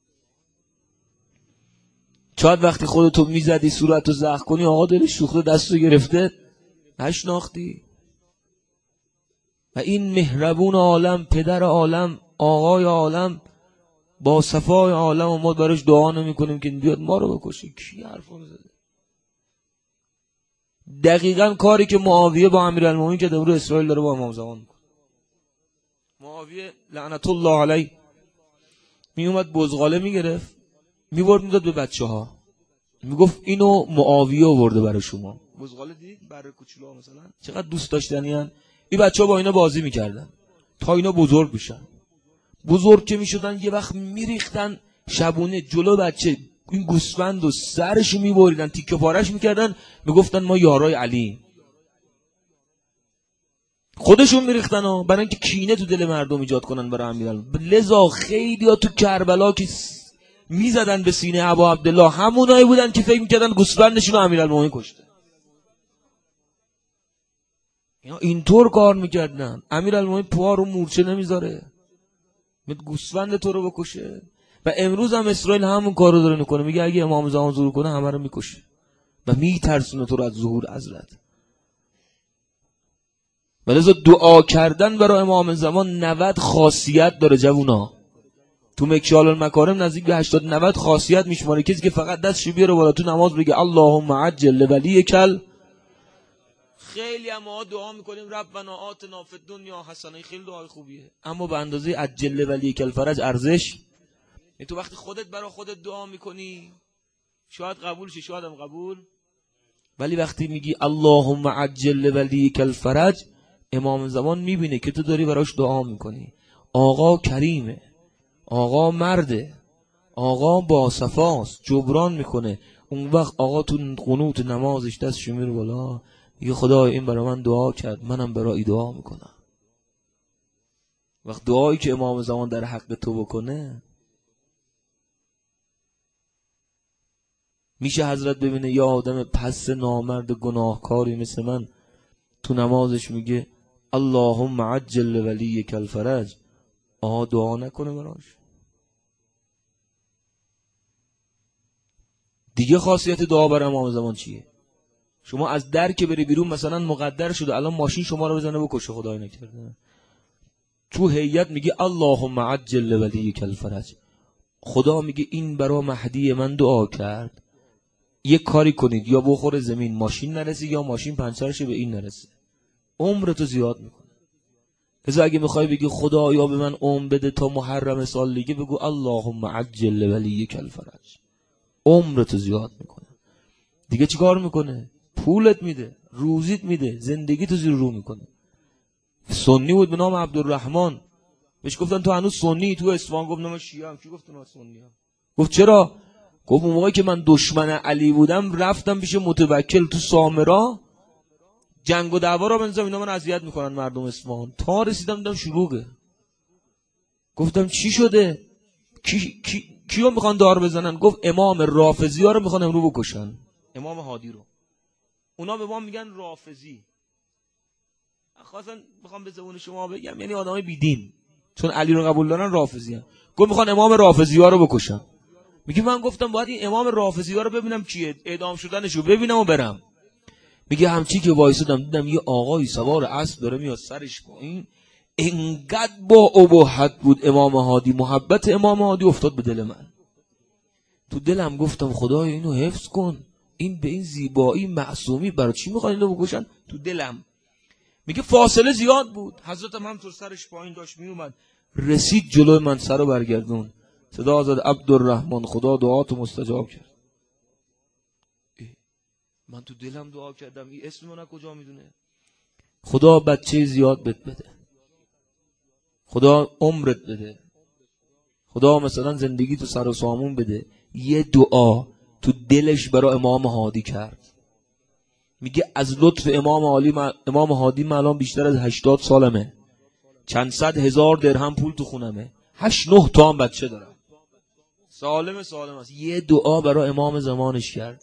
شاید وقتی خودتو میزدی صورتو زخم کنی آقا دلش سوخته دستو گرفته نشناختی. و این مهربون عالم، پدر عالم، آقای عالم، با صفای عالم، و ما براش دعا نمی کنیم که بیاد ما رو بکشه. کی حرفو میزده؟ دقیقاً کاری که معاویه با امیرالمومنین که رو اسرائیل داره با امام زمان میکنه. معاویه لعنت الله علیه می اومد بزغاله میگرفت میبرد میداد به بچه ها، میگفت اینو معاویه آورده برای شما. بزغاله دیدید برای کوچولو مثلا چقدر دوست داشتنی ان. این بچه ها با اینا بازی میکردن تا اینا بزرگ بشن. بزرگ که میشدن یه وقت میریختن شبونه جلو بچه این گوسفند و سرشو میبریدن تیکه پارش میکردن، میگفتن ما یارای علی. خودشون میریختن ها برای اینکه کینه تو دل مردم ایجاد کنن برای امیرالمومنین. لذا خیلی ها تو کربلا که میزدن به سینه ابا عبدالله همونایی بودن که فکر میکردن گوسفندشون امیرالمومنین کشته. اینا اینطور کار میکردن. امیرالمومنین پا رو مورچه نمیذاره میگه گوسفند تو رو بکشه. و امروز هم اسرائیل همون کارو داره میکنه، میگه اگه امام زمان ظهور کنه همه رو میکشه و میترسونه تو رو از ظهور حضرت. ولذا دعا کردن برای امام زمان نود خاصیت داره جوونا. تو مکشال المکارم نزدیک به هشتاد نود خاصیت میشماره. کسی که فقط دستش بیاره بالا تو نماز بگه اللهم عجل ولیکل. خیلی هم ما دعا میکنیم ربنا آتنا فی الدنیا حسنه، خیلی دعای خوبیه، اما به اندازه عجل ولیکل فرج ارزش. تو وقتی خودت برای خودت دعا میکنی شاید قبول شه، شاید هم قبول، ولی وقتی میگی اللهم عجل ولیکل فرج، امام زمان میبینه که تو داری براش دعا میکنی. آقا کریمه، آقا مرده، آقا با صفاست، جبران میکنه. اون وقت آقا تو قنوت نمازش دستش میره بالا میگه خدا این برای من دعا کرد، منم برای دعا میکنم. وقت دعایی که امام زمان در حق تو بکنه، میشه حضرت ببینه یا آدم پس نامرد گناهکاری مثل من تو نمازش میگه اللهم عجل ولیک الفرج، آها دعا نکنه براش؟ دیگه خاصیت دعا برای امام زمان چیه؟ شما از در که بری بیرون مثلا مقدر شده الان ماشین شما رو بزنه بکشه، خدای نکرده، تو هیئت میگه اللهم عجل ولیک الفرج، خدا میگه این برای مهدی من دعا کرد، یک کاری کنید یا بخوره زمین ماشین نرسه یا ماشین پنچر شه به این نرسه، عمرتو زیاد میکنه. لذا اگه میخوای بگی خدا یا به من عمر بده تا محرم سال دیگه، بگو اللهم عجل ولیک الفرج، عمرتو زیاد میکنه. دیگه چیکار میکنه؟ پولت میده، روزیت میده، زندگیتو زیر رو میکنه. سنی بود به نام عبدالرحمن، بهش گفتن تو هنوز سنی؟ تو اصفهان گفت نه من شیعه ام. کی گفت من سنی ام؟ گفت چرا؟ گفت اون موقعی که من دشمن علی بودم رفتم پیش متوکل تو سامرا، جنگ و دعوا را بنظرم اینا من اذیت میکنن مردم اصفهان. تا رسیدم دیدم شلوغه. گفتم چی شده؟ کی کی کیو میخوان دار بزنن؟ گفت امام رافضی ها رو میخوان امرو بکشن، امام هادی رو. اونا به ما میگن رافضی. خواستن میخوام به زبون شما بگم یعنی آدمای بیدین، چون علی رو قبول دارن رافضی ان. گفت میخوان امام رافضی ها رو بکشن. میگه من گفتم باید این امام رافضی ها رو ببینم کیه، اعدام شدنشو ببینم و برم. میگه همچی که وایسادم دیدم یه آقایی سوار اسب داره میاد، سرش پایین، انقدر با ابهت بود امام هادی، محبت امام هادی افتاد به دل من. تو دلم گفتم خدای اینو حفظ کن، این به این زیبایی معصومی برای چی میخوان اینو بکشن؟ تو دلم. میگه فاصله زیاد بود، حضرتم همطور سرش پایین داشت میومد، رسید جلوی من، سرو برگردون، صدا زد عبدالرحمن خدا دعاتو مستجاب کرد. من تو دلم دعا کردم این اسم من کجا میدونه؟ خدا بچه زیاد بد بده، خدا عمرت بده، خدا مثلا زندگی تو سر و سامون بده. یه دعا تو دلش برای امام هادی کرد. میگه از لطف امام عالی م... امام هادی من الان بیشتر از هشتاد سالمه، چند صد هزار درهم پول تو خونمه، هشت نه تا هم بچه دارم، سالم سالم است. یه دعا برای امام زمانش کرد.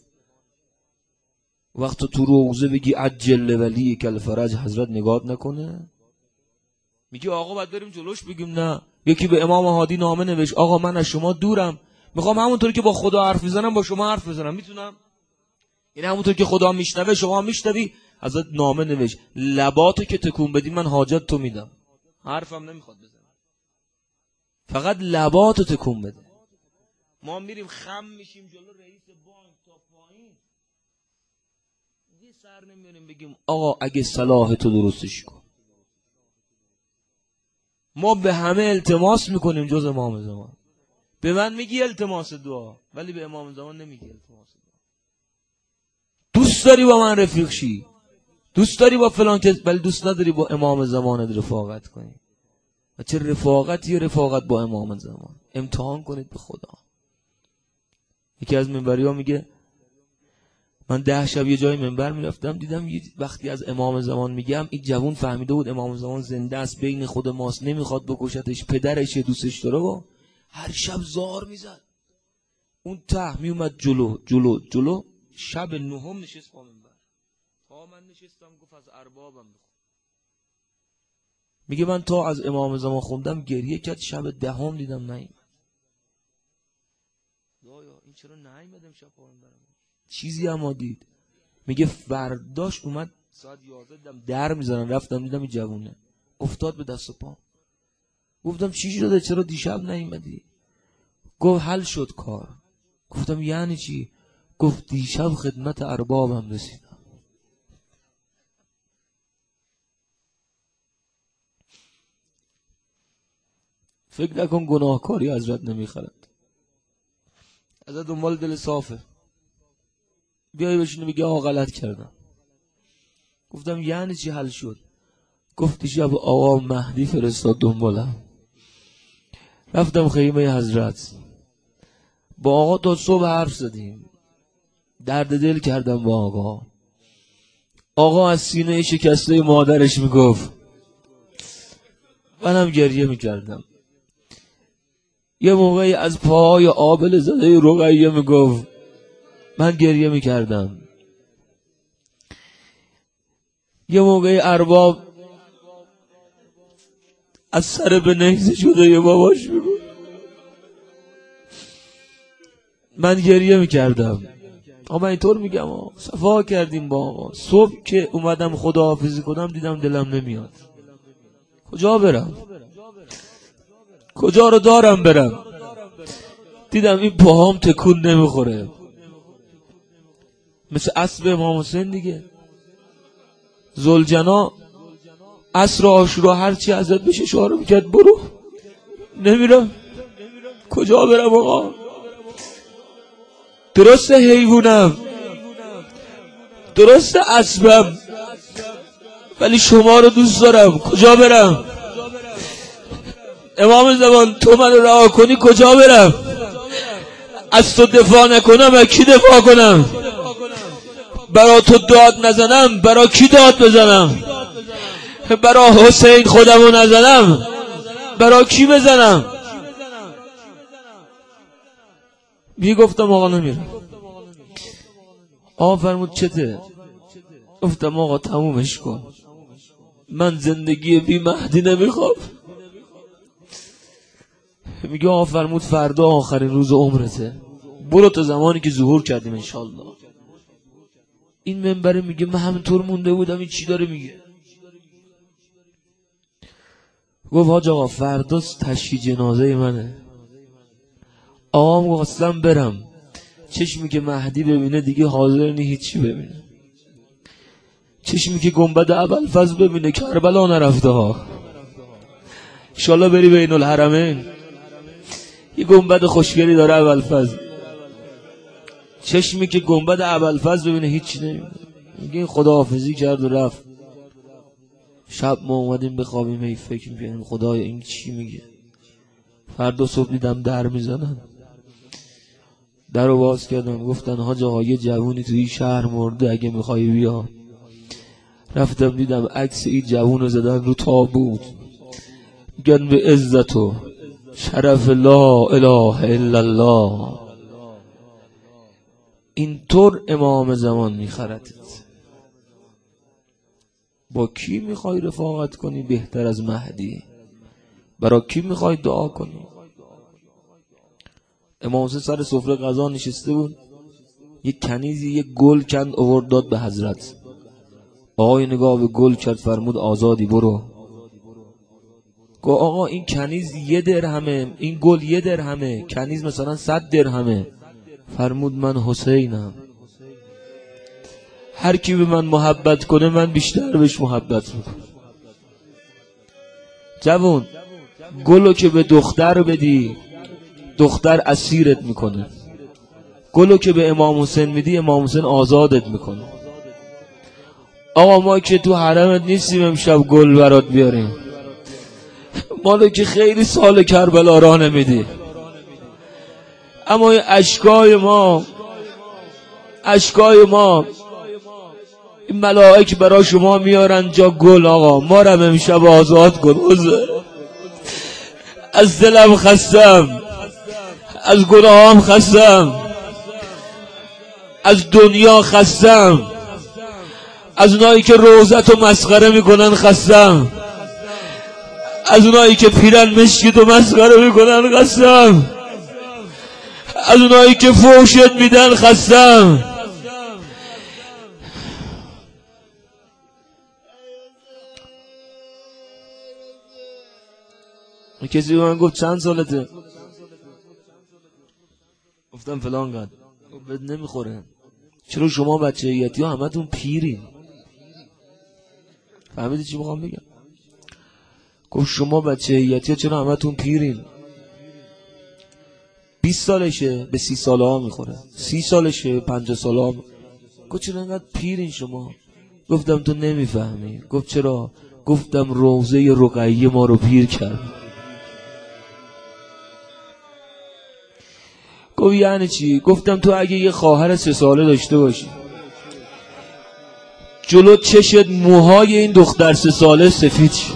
وقت تو روزه بگی عجل ولی کل فرج، حضرت نگات نکنه؟ میگه آقا باید بریم جلوش بگیم نه. یکی به امام هادی نامه نوشت آقا من از شما دورم، میخوام همونطوری که با خدا حرف میزنم با شما حرف بزنم، میتونم؟ یعنی همونطور که خدا میشنوه شما میشنوی. حضرت نامه نوشت لباتو که تکون بدی من حاجت تو میدم، حرفم نمیخواد بزنم، فقط لباتو تکون بده. ما میریم خم میشیم جلو رئیس بانک تا پایین، یه سر نمیاریم بگیم آقا اگه صلاح تو درستش کن. ما به همه التماس میکنیم جز امام زمان. به من میگی التماس دعا ولی به امام زمان نمیگی التماس دعا. دوست داری با من رفیق شی، دوست داری با فلان کس، ولی دوست نداری با امام زمانت رفاقت کنی. و چه رفاقتی رفاقت با امام زمان. امتحان کنید به خدا. یکی از منبری ها میگه من ده شب یه جای منبر میرفتم، دیدم یه وقتی از امام زمان میگم این جوون فهمیده بود امام زمان زنده است، بین خود ماست، نمیخواد بکشتش، پدرش دوستش داره و هر شب زار میزد. اون ته میومد جلو جلو جلو، شب نهم نشست با منبر، تا من نشستم گفت از اربابم بخون. میگه من تا از امام زمان خوندم گریه کرد، شب دهم دیدم نیامد. دایا این چرا نیامد امشب با منبر؟ چیزی هم دید. میگه فرداش اومد ساعت یازده دیدم در میزنن، رفتم دیدم این جوونه افتاد به دست و پا. گفتم چی شده چرا دیشب نیومدی؟ گفت حل شد کار. گفتم یعنی چی؟ گفت دیشب خدمت اربابم رسیدم. فکر نکن گناهکاری حضرت نمیخرد، حضرت دنبال دل صافه. بیایی بشینه بگه آقا غلط کردم. گفتم یعنی چی حل شد؟ گفت دیشب آقا مهدی فرستاد دنبالم، رفتم خیمه حضرت با آقا تا صبح حرف زدیم، درد دل کردم با آقا. آقا از سینه شکسته مادرش میگفت، منم گریه میکردم. یه موقعی از پاهای آبل زده رقیه میگفت، من گریه میکردم. یه موقعی ارباب از سر به نیزه شده یه باباش میگفت، من گریه میکردم. آقا من اینطور میگم آقا صفا کردیم با آقا. صبح که اومدم خداحافظی کنم دیدم دلم نمیاد. کجا برم؟ کجا رو دارم برم؟ دیدم این پاهام تکون نمیخوره، مثل اسب امام حسین دیگه. ذوالجنا عصر عاشورا هرچی ازت بشه اشاره میکرد برو، نمیرم. کجا برم آقا؟ درسته حیوانم، درسته اسبم، ولی شما رو دوست دارم. کجا برم؟ امام زمان تو منو رها کنی کجا برم؟ از تو دفاع نکنم از کی دفاع کنم؟ برا تو داد نزنم برا کی داد بزنم؟ برا حسین خودمو نزنم برا کی بزنم؟ بی گفتم آقا نمیرم. آقا فرمود چته؟ گفتم آقا تمومش کن، من زندگی بی مهدی نمیخوام. میگه آقا فرمود فردا آخرین روز عمرته، برو تا زمانی که ظهور کردیم انشالله. این منبره میگه من همینطور مونده بودم این چی داره میگه؟ گفت حاج آقا فردا تشییع جنازه منه. آقا گفت اصلا برم، چشمی که مهدی ببینه دیگه حاضر نی هیچی ببینه، چشمی که گنبد ابوالفضل ببینه کربلا نرفته ها. انشالله بری بین الحرمین، یه گنبد خوشگلی داره ابوالفضل، چشمی که گنبد ابوالفضل ببینه هیچی نمیبینه. میگه خداحافظی کرد و رفت. شب ما اومدیم بخوابیم هی فکر میکنیم خدای این چی میگه. فردا صبح دیدم در میزنن، در رو باز کردم، گفتن حاج آقا یه جوونی توی شهر مرده اگه میخوای بیا. رفتم دیدم عکس این جوون رو زدن رو تابوت، میگن به عزت و شرف لا اله الا الله اینطور امام زمان میخردت. با کی میخوای رفاقت کنی بهتر از مهدی؟ برای کی میخوای دعا کنی؟ امام حسین سر سفره غذا نشسته بود، یک کنیزی یک گل کند آورد داد به حضرت. آقای نگاه به گل کرد فرمود آزادی برو. گفت آقا این کنیز یه درهمه، این گل یه درهمه، کنیز مثلا صد درهمه. فرمود من حسینم، هر کی به من محبت کنه من بیشتر بهش محبت میکنم. جوون گلو که به دختر بدی دختر اسیرت میکنه، گلو که به امام حسین میدی امام حسین آزادت میکنه. آقا ما که تو حرمت نیستیم امشب گل برات بیاریم، مالو که خیلی سال کربلا راه نمیدی، اما این اشکای ما اشکای ما این ملائک برای شما میارن جا گل. آقا ما رو امشب آزاد کن. از دلم خستم، از گناهام خستم، از دنیا خستم، از اونایی که روزتو مسخره میکنن خستم، از اونایی که پیرن مشکیتو مسخره میکنن خستم، از اونایی که فوشت میدن خستم. کسی به من گفت چند سالته؟ گفتم فلان قد. بهت نمیخوره. چرا شما بچه ایتی ها همه تون پیرین؟ فهمیدی چی میخوام بگم؟ گفت شما بچه ایتی ها چرا همه تون پیرین؟ بیست سالشه به سی ساله ها میخوره، سی سالشه پنجاه ساله ها میخوره. گفت چرا انقدر پیرین شما؟ گفتم تو نمیفهمی. گفت چرا؟ گفتم روزه رقیه ما رو پیر کرد. گفت یعنی چی؟ گفتم تو اگه یه خواهر سه ساله داشته باشی، جلو چشت موهای این دختر سه ساله سفید شد.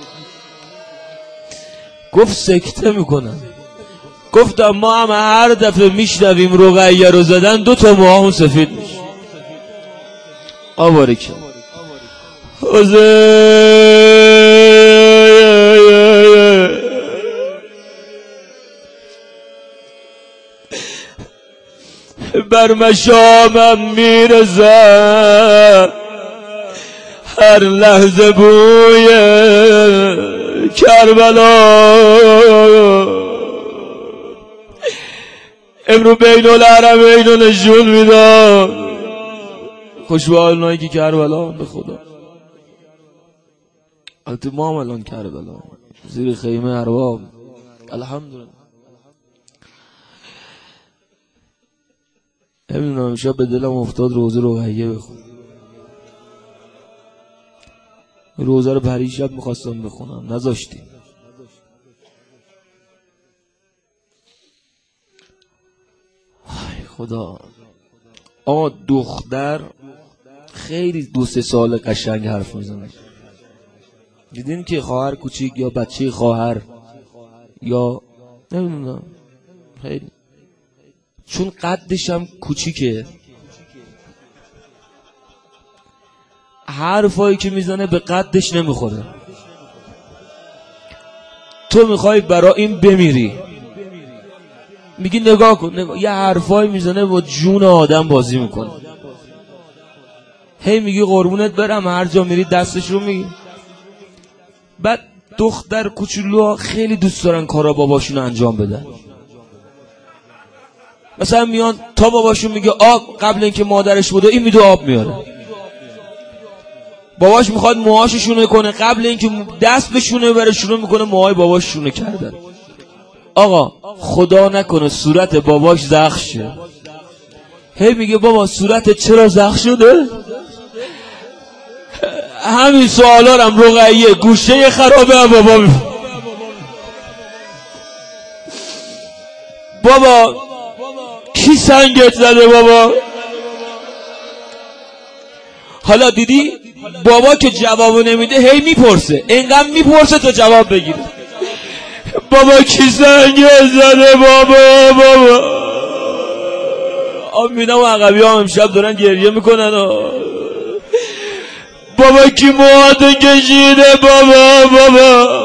گفت سکته میکنم. گفتم ما هم هر دفعه میشنویم رقیه رو زدن دو تا موهامون سفید میشه. آباره که بر مشامم میرزد هر لحظه بوی کربلا. امرو بین الحرمین رو نشون میداد. خوش به اونایی که کربلا به خدا. البته ما هم الان کربلا زیر خیمه ارباب الحمدلله. نمیدونم امشب به دلم افتاد روزه رقیه بخونم. روزه رو پریشب میخواستم بخونم نذاشتیم. خدا. آقا دختر خیلی دو سه سال قشنگ حرف میزنه. دیدین که خواهر کوچیک یا بچه خواهر یا نمیدونم خیلی، چون قدش هم کوچیکه، حرفایی که میزنه به قدش نمیخوره. تو میخوای برای این بمیری، میگی نگاه کن نگاه. یه حرفایی میزنه با جون آدم بازی میکنه. هی میگی قربونت برم، هر جا میری دستش رو میگی. بعد دختر کوچولوها خیلی دوست دارن کارا باباشون انجام بدن. مثلا میان تا باباشون میگه آب، قبل اینکه مادرش بوده این میدو آب میاره. باباش میخواد موهاشو شونه کنه، قبل اینکه دست بشونه بره شروع میکنه موهای باباش شونه کردن. آقا خدا نکنه صورت باباش زخم شه، هی میگه بابا صورتت چرا زخم شده؟ همین سوالا هم رقیه گوشه خرابه بابا می... بابا کی سنگت زده بابا؟ حالا دیدی بابا که جوابو نمیده هی میپرسه، اینقدر میپرسه تا جواب بگیره. بابا کی سنگت زده بابا؟ بابا آمینا و عقبی ها امشب دارن گریه میکنن و بابا کی موهاتو کشیده بابا؟ بابا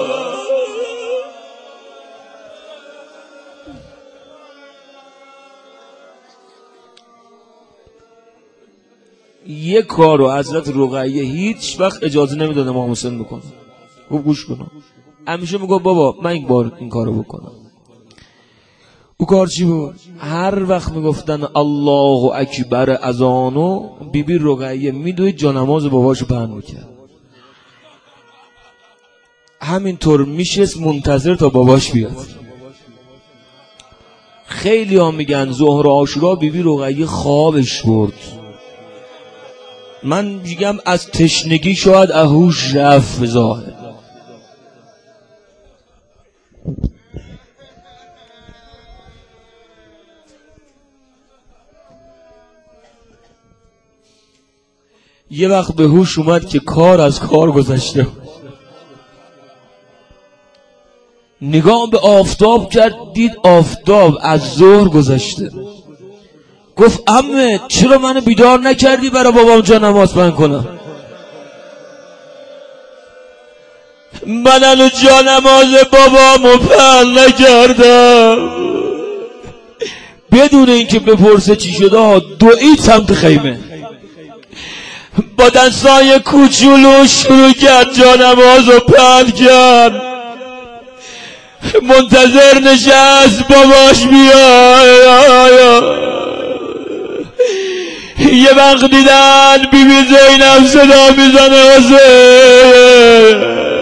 یه کارو حضرت رقیه هیچ وقت اجازه نمیداد امام حسین بکنه. خوب گوش کنم، همیشه میگه بابا من یک بار این کارو بکنم. او کار چی بود؟ هر وقت میگفتن الله اکبر اذانو، بیبی رقیه میدوید جانماز باباشو پهن میکرد. همینطور میشست منتظر تا باباش بیاد. خیلی ها میگن ظهر عاشورا بیبی رقیه خوابش برد. من میگم از تشنگی شاید اهوش رفت به ظاهر. یه وقت به هوش اومد که کار از کار گذشته. نگاه به آفتاب کرد، دید آفتاب از ظهر گذشته. گفت عمه چرا منو بیدار نکردی برای بابام جا نماز پهن کنم؟ من الان جا نماز بابامو پهن نکردم. بدون اینکه بپرسه چی شده دوید سمت خیمه، با دستای کوچولو شروع کرد جا نمازو پهن کرد. منتظر نشست باباش بیاد. یه وقت دیدن بی بی زینب صدا میزنه حسین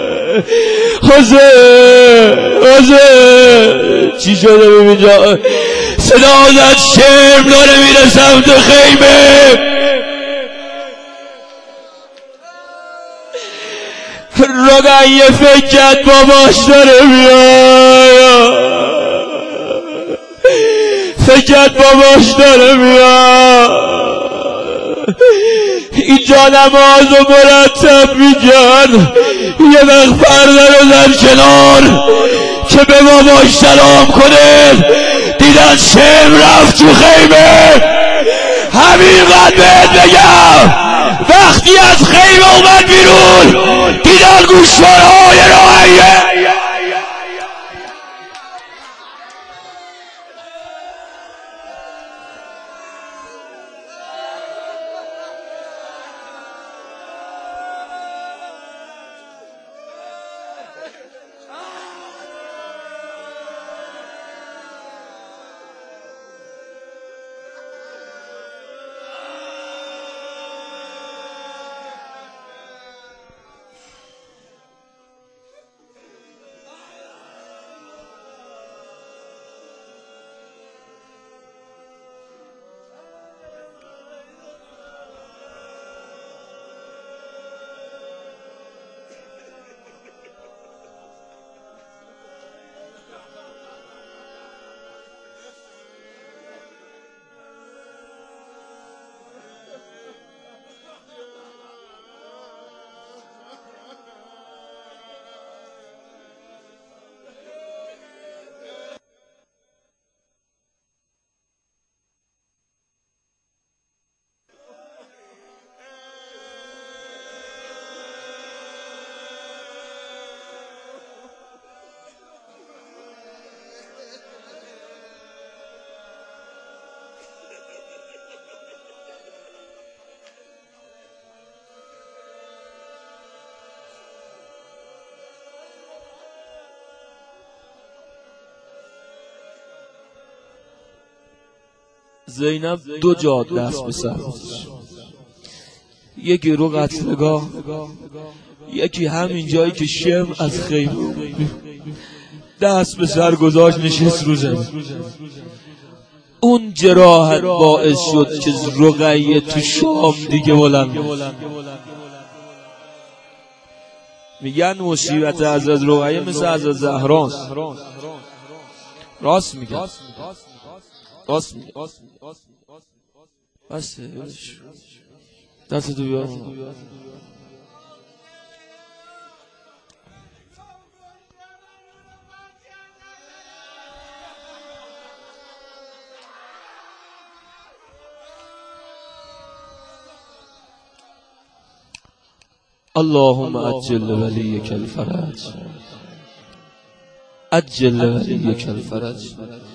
حسین حسین. چی شده بی بی جا؟ صدا زد شرم داره میره سمت خیمه. رقیه فکر کرد باباش داره میاد، فکر کرد باباش داره میاد. اینجا نماز و مرتب میکرد. یه وقت پرده رو زد کنار که به باباش سلام کنه، دیدن شم رفت تو خیمه. همینقدر بهت بگم وقتی از خیمه اومد بیرون دیدن گوشوارهای رقیه. زینب دو جا دست به سر گذاشت، یکی رو قتلگاه، یکی همین جایی که شم از خیمه دست به سر گذاشت نشست رو زمین. اون جراحت باعث شد که رقیه تو شام دیگه بلند. میگن مصیبت حضرت رقیه مثل حضرت زهراست. راست میگن، راست میگن. بسه دست تو بیار. اللهم عجل ولیک الفرج، عجل ولیک الفرج،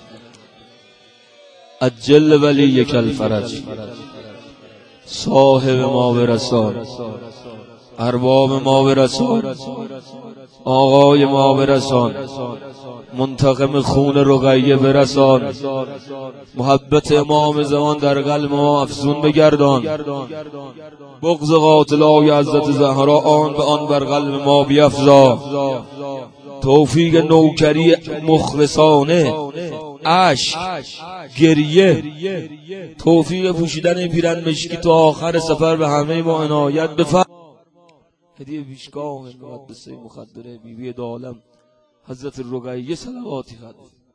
عجل ولیک الفرج. صاحب ما برسان، ارباب ما برسان، آقای ما برسان، منتقم خون رقیه برسان، محبت امام زمان در قلب ما افزون بگردان، بغض قاتلای حضرت زهرا آن به آن بر قلب ما بیفزا، توفیق نوکری مخلصانه، اشک، گریه، توفیق پوشیدن پیرن مشکی تا آخر سفر به همه ما عنایت بفرما. هدیه پیشگاه مقدسه مخدره بیبی دو عالم حضرت رقیه صلواتی خدمت